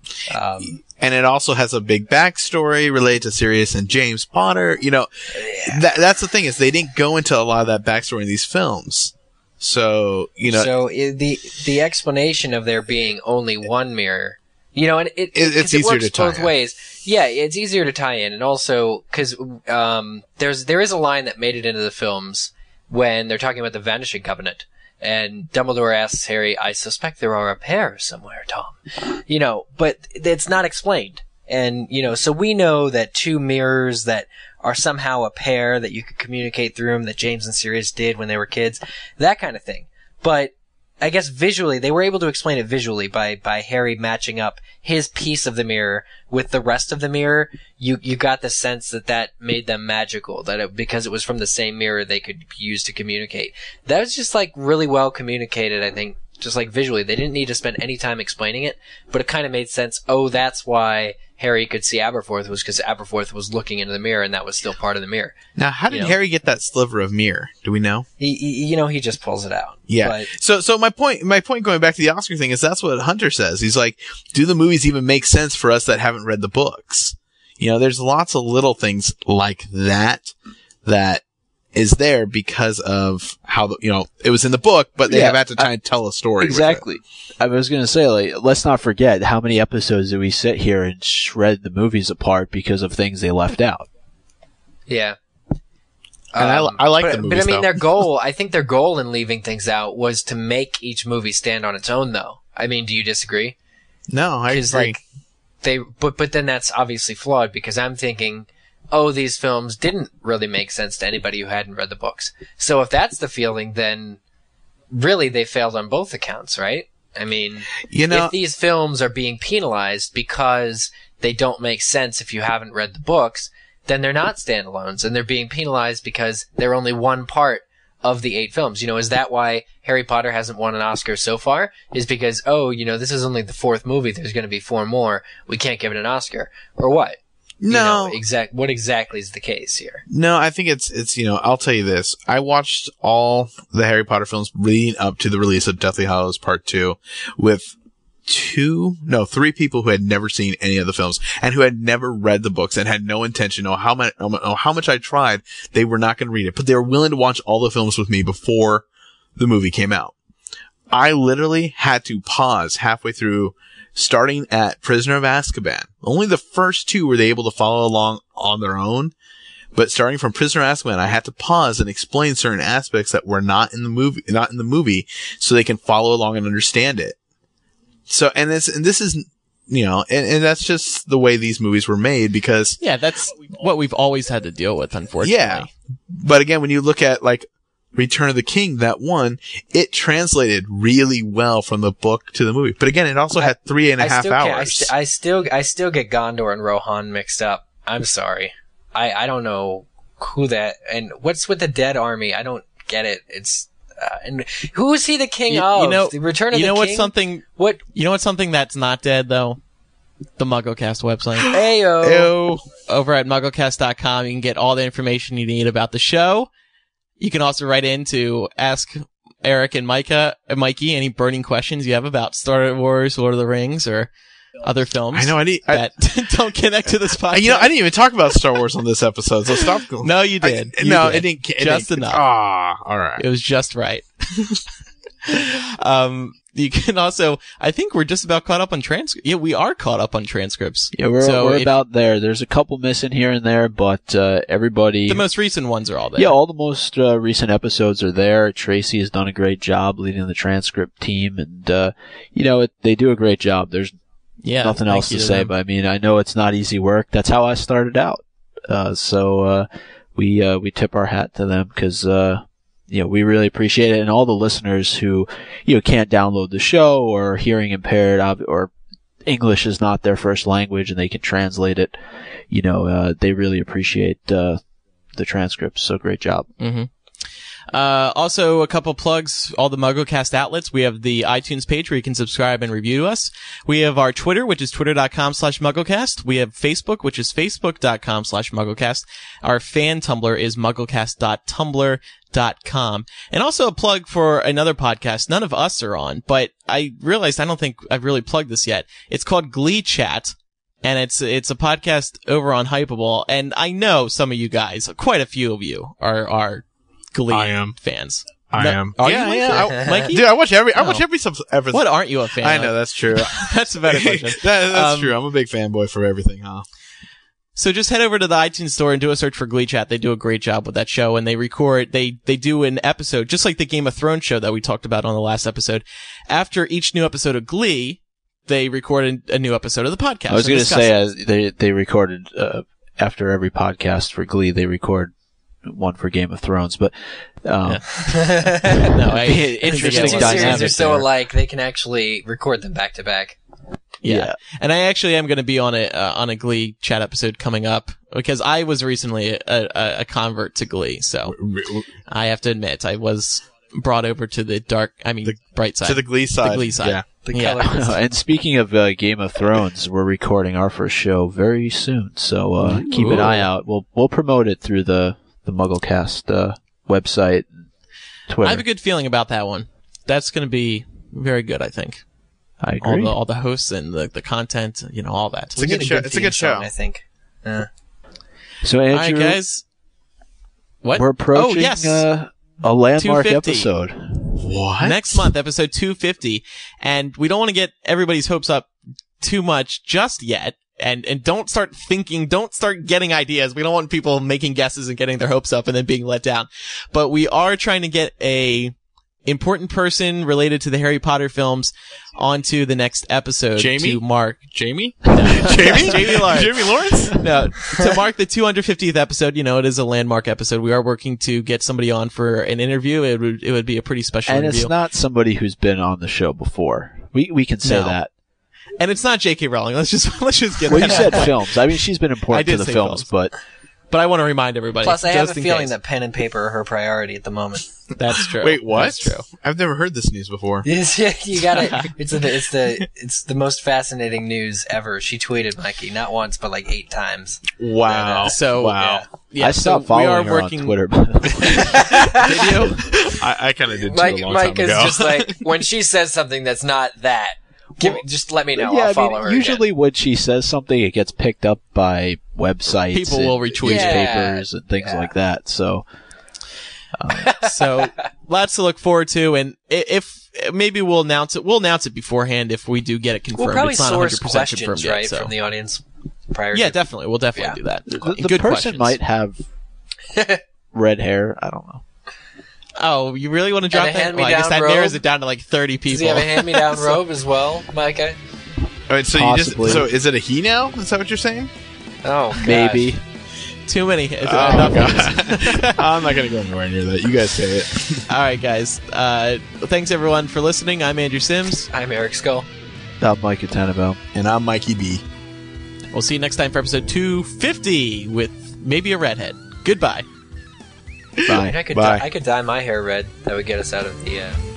Speaker 3: And it also has a big backstory related to Sirius and James Potter. You know, that's the thing, is they didn't go into a lot of that backstory in these films. So, you know.
Speaker 5: So the explanation of there being only one mirror, you know, and
Speaker 3: it's easier
Speaker 5: works
Speaker 3: to tie
Speaker 5: both ways. Yeah, it's easier to tie in, and also because there is a line that made it into the films when they're talking about the Vanishing Covenant, and Dumbledore asks Harry, "I suspect there are a pair somewhere, Tom." You know, but it's not explained, and you know, so we know that two mirrors that are somehow a pair that you could communicate through them, that James and Sirius did when they were kids, that kind of thing. But I guess visually, they were able to explain it visually by Harry matching up his piece of the mirror with the rest of the mirror. You got the sense that made them magical, because it was from the same mirror they could use to communicate. That was just like really well communicated, I think, just like visually. They didn't need to spend any time explaining it, but it kind of made sense. Oh, that's why Harry could see Aberforth, was because Aberforth was looking into the mirror, and that was still part of the mirror.
Speaker 3: Now, how did Harry get that sliver of mirror? Do we know?
Speaker 5: He just pulls it out.
Speaker 3: Yeah. But so my point going back to the Oscar thing is that's what Hunter says. He's like, do the movies even make sense for us that haven't read the books? You know, there's lots of little things like that is there because of how it was in the book, but they have had to try and tell a story.
Speaker 4: Exactly. I was going to say, like, let's not forget how many episodes did we sit here and shred the movies apart because of things they left out.
Speaker 5: Yeah.
Speaker 3: And I like the movies.
Speaker 5: But I mean, I think their goal in leaving things out was to make each movie stand on its own, though. I mean, do you disagree?
Speaker 3: No, I agree.
Speaker 5: But then that's obviously flawed, because I'm thinking, oh, these films didn't really make sense to anybody who hadn't read the books. So if that's the feeling, then really they failed on both accounts, right? I mean, if these films are being penalized because they don't make sense if you haven't read the books, then they're not standalones, and they're being penalized because they're only one part of the 8 films. You know, is that why Harry Potter hasn't won an Oscar so far? Is because, this is only the 4th movie, there's going to be 4 more, we can't give it an Oscar. Or what?
Speaker 3: No.
Speaker 5: What exactly is the case here?
Speaker 3: No, I think it's I'll tell you this. I watched all the Harry Potter films leading up to the release of Deathly Hallows Part 2 with 3 people who had never seen any of the films and who had never read the books and had no intention, or how much I tried, they were not going to read it, but they were willing to watch all the films with me before the movie came out. I literally had to pause halfway through, starting at Prisoner of Azkaban. Only the first 2 were they able to follow along on their own. But starting from Prisoner of Azkaban, I had to pause and explain certain aspects that were not in the movie, so they can follow along and understand it. So, and this is, and that's just the way these movies were made, because.
Speaker 2: Yeah, that's what we've always had to deal with, unfortunately.
Speaker 3: Yeah. But again, when you look at, like, Return of the King, that one, it translated really well from the book to the movie. But again, it also had 3.5 hours.
Speaker 5: I still get Gondor and Rohan mixed up. I'm sorry. I don't know who that, and what's with the dead army? I don't get it. It's, and who is he the king of? The Return of the King?
Speaker 2: You know what's something that's not dead, though? The MuggleCast website.
Speaker 5: Ayo.
Speaker 2: Over at MuggleCast.com, you can get all the information you need about the show. You can also write in to ask Eric and Mikey any burning questions you have about Star Wars, Lord of the Rings, or other films.
Speaker 3: I know.
Speaker 2: That don't connect to this podcast.
Speaker 3: I didn't even talk about Star Wars on this episode, so stop.
Speaker 2: No, you did.
Speaker 3: It didn't.
Speaker 2: Just enough.
Speaker 3: All right.
Speaker 2: It was just right. You can also, I think we're just about caught up on transcripts. Yeah, we are caught up on transcripts.
Speaker 4: Yeah, we're about there. There's a couple missing here and there, but everybody.
Speaker 2: The most recent ones are all there.
Speaker 4: Yeah, all the most recent episodes are there. Tracy has done a great job leading the transcript team, and they do a great job. There's nothing else to say, but I mean, I know it's not easy work. That's how I started out. So we tip our hat to them, because we really appreciate it. And all the listeners who, can't download the show, or hearing impaired, or English is not their first language and they can translate it, they really appreciate the transcripts. So great job.
Speaker 2: Mm-hmm. Also, a couple plugs, all the MuggleCast outlets. We have the iTunes page where you can subscribe and review us. We have our Twitter, which is twitter.com/MuggleCast. We have Facebook, which is facebook.com/MuggleCast. Our fan Tumblr is mugglecast.tumblr.com. And also a plug for another podcast none of us are on, but I realized I don't think I've really plugged this yet. It's called Glee Chat. And it's a podcast over on Hypable. And I know some of you guys, quite a few of you, are Glee fans.
Speaker 3: I am.
Speaker 2: Are you, Mikey?
Speaker 3: Dude, I watch everything.
Speaker 2: What aren't you a fan of?
Speaker 3: I know, that's true.
Speaker 2: That's a better question.
Speaker 3: That's true. I'm a big fanboy for everything, huh?
Speaker 2: So just head over to the iTunes store and do a search for Glee Chat. They do a great job with that show, and they do an episode, just like the Game of Thrones show that we talked about on the last episode. After each new episode of Glee, they record a new episode of the podcast.
Speaker 4: I was going to say, they recorded, after every podcast for Glee, they record one for Game of Thrones, but
Speaker 5: interesting dynamic. They're so alike, they can actually record them back to back.
Speaker 2: Yeah. And I actually am going to be on a Glee Chat episode coming up, because I was recently a convert to Glee, so I have to admit I was brought over to the bright side.
Speaker 3: To the Glee side.
Speaker 2: The Glee side.
Speaker 3: Yeah.
Speaker 4: And speaking of Game of Thrones, we're recording our first show very soon, so keep an eye out. We'll promote it through the MuggleCast website, Twitter.
Speaker 2: I have a good feeling about that one. That's going to be very good, I think.
Speaker 4: I agree.
Speaker 2: All the hosts and the content, all that.
Speaker 3: It's a good show. It's a good show,
Speaker 5: I think.
Speaker 4: So, Andrew,
Speaker 2: all right, guys. What?
Speaker 4: We're approaching a landmark
Speaker 2: 250.
Speaker 4: Episode.
Speaker 3: What?
Speaker 2: Next month, episode 250. And we don't want to get everybody's hopes up too much just yet. And don't start getting ideas. We don't want people making guesses and getting their hopes up and then being let down. But we are trying to get a important person related to the Harry Potter films onto the next episode.
Speaker 3: Jamie?
Speaker 2: To mark.
Speaker 3: Jamie?
Speaker 2: No.
Speaker 3: Jamie Lawrence. Jamie Lawrence?
Speaker 2: No. To mark the 250th episode, it is a landmark episode. We are working to get somebody on for an interview. It would be a pretty special interview.
Speaker 4: And it's not somebody who's been on the show before. We can say that.
Speaker 2: And it's not J.K. Rowling. Let's just get
Speaker 4: Well,
Speaker 2: that
Speaker 4: you said films. I mean, she's been important to the films, but
Speaker 2: I want to remind everybody.
Speaker 5: Plus, I have a feeling that pen and paper are her priority at the moment.
Speaker 2: That's true.
Speaker 3: Wait, what?
Speaker 2: That's true.
Speaker 3: I've never heard this news before.
Speaker 5: You gotta. It's the most fascinating news ever. She tweeted Mikey not once but like 8 times.
Speaker 3: Wow.
Speaker 2: So
Speaker 3: wow.
Speaker 2: Yeah,
Speaker 4: I stopped
Speaker 2: so we are
Speaker 4: following her
Speaker 2: working.
Speaker 4: on Twitter.
Speaker 2: Did you?
Speaker 3: I kind of did too
Speaker 5: Mike,
Speaker 3: a long
Speaker 5: Mike
Speaker 3: time
Speaker 5: is
Speaker 3: ago.
Speaker 5: just like when she says something that's not that. Just let me know.
Speaker 4: Yeah,
Speaker 5: I'll follow her.
Speaker 4: usually when she says something, it gets picked up by websites.
Speaker 2: People
Speaker 4: and
Speaker 2: will retweet it.
Speaker 4: newspapers and things like that. So,
Speaker 2: So lots to look forward to, and if maybe we'll announce it beforehand if we do get it confirmed.
Speaker 5: We'll probably
Speaker 2: it's not
Speaker 5: source
Speaker 2: 100%
Speaker 5: questions
Speaker 2: confirmed yet,
Speaker 5: right
Speaker 2: so.
Speaker 5: from the audience prior.
Speaker 2: Yeah,
Speaker 5: to...
Speaker 2: definitely. We'll definitely do that.
Speaker 4: the
Speaker 2: Good
Speaker 4: person
Speaker 2: questions.
Speaker 4: might have red hair. I don't know.
Speaker 2: Oh, you really want to drop
Speaker 5: And a
Speaker 2: that? Well, I guess
Speaker 5: hand-me-down
Speaker 2: that narrows
Speaker 5: robe?
Speaker 2: it down to like 30 people.
Speaker 5: Does he have a hand-me-down robe as well, Micah?
Speaker 3: All right, so
Speaker 4: Possibly.
Speaker 3: so is it a he now? Is that what you're saying?
Speaker 5: Oh, gosh.
Speaker 4: Maybe.
Speaker 2: Too many.
Speaker 3: Oh,
Speaker 2: Enough.
Speaker 3: God. I'm not gonna go anywhere near that. You guys say it.
Speaker 2: All right, guys. Thanks everyone for listening. I'm Andrew Sims.
Speaker 5: I'm Eric Skull.
Speaker 4: I'm Mike Tenenbaum.
Speaker 3: And I'm Mikey B.
Speaker 2: We'll see you next time for episode 250 with maybe a redhead. Goodbye.
Speaker 4: Bye.
Speaker 5: I could
Speaker 3: Bye.
Speaker 5: I could dye my hair red. That would get us out of the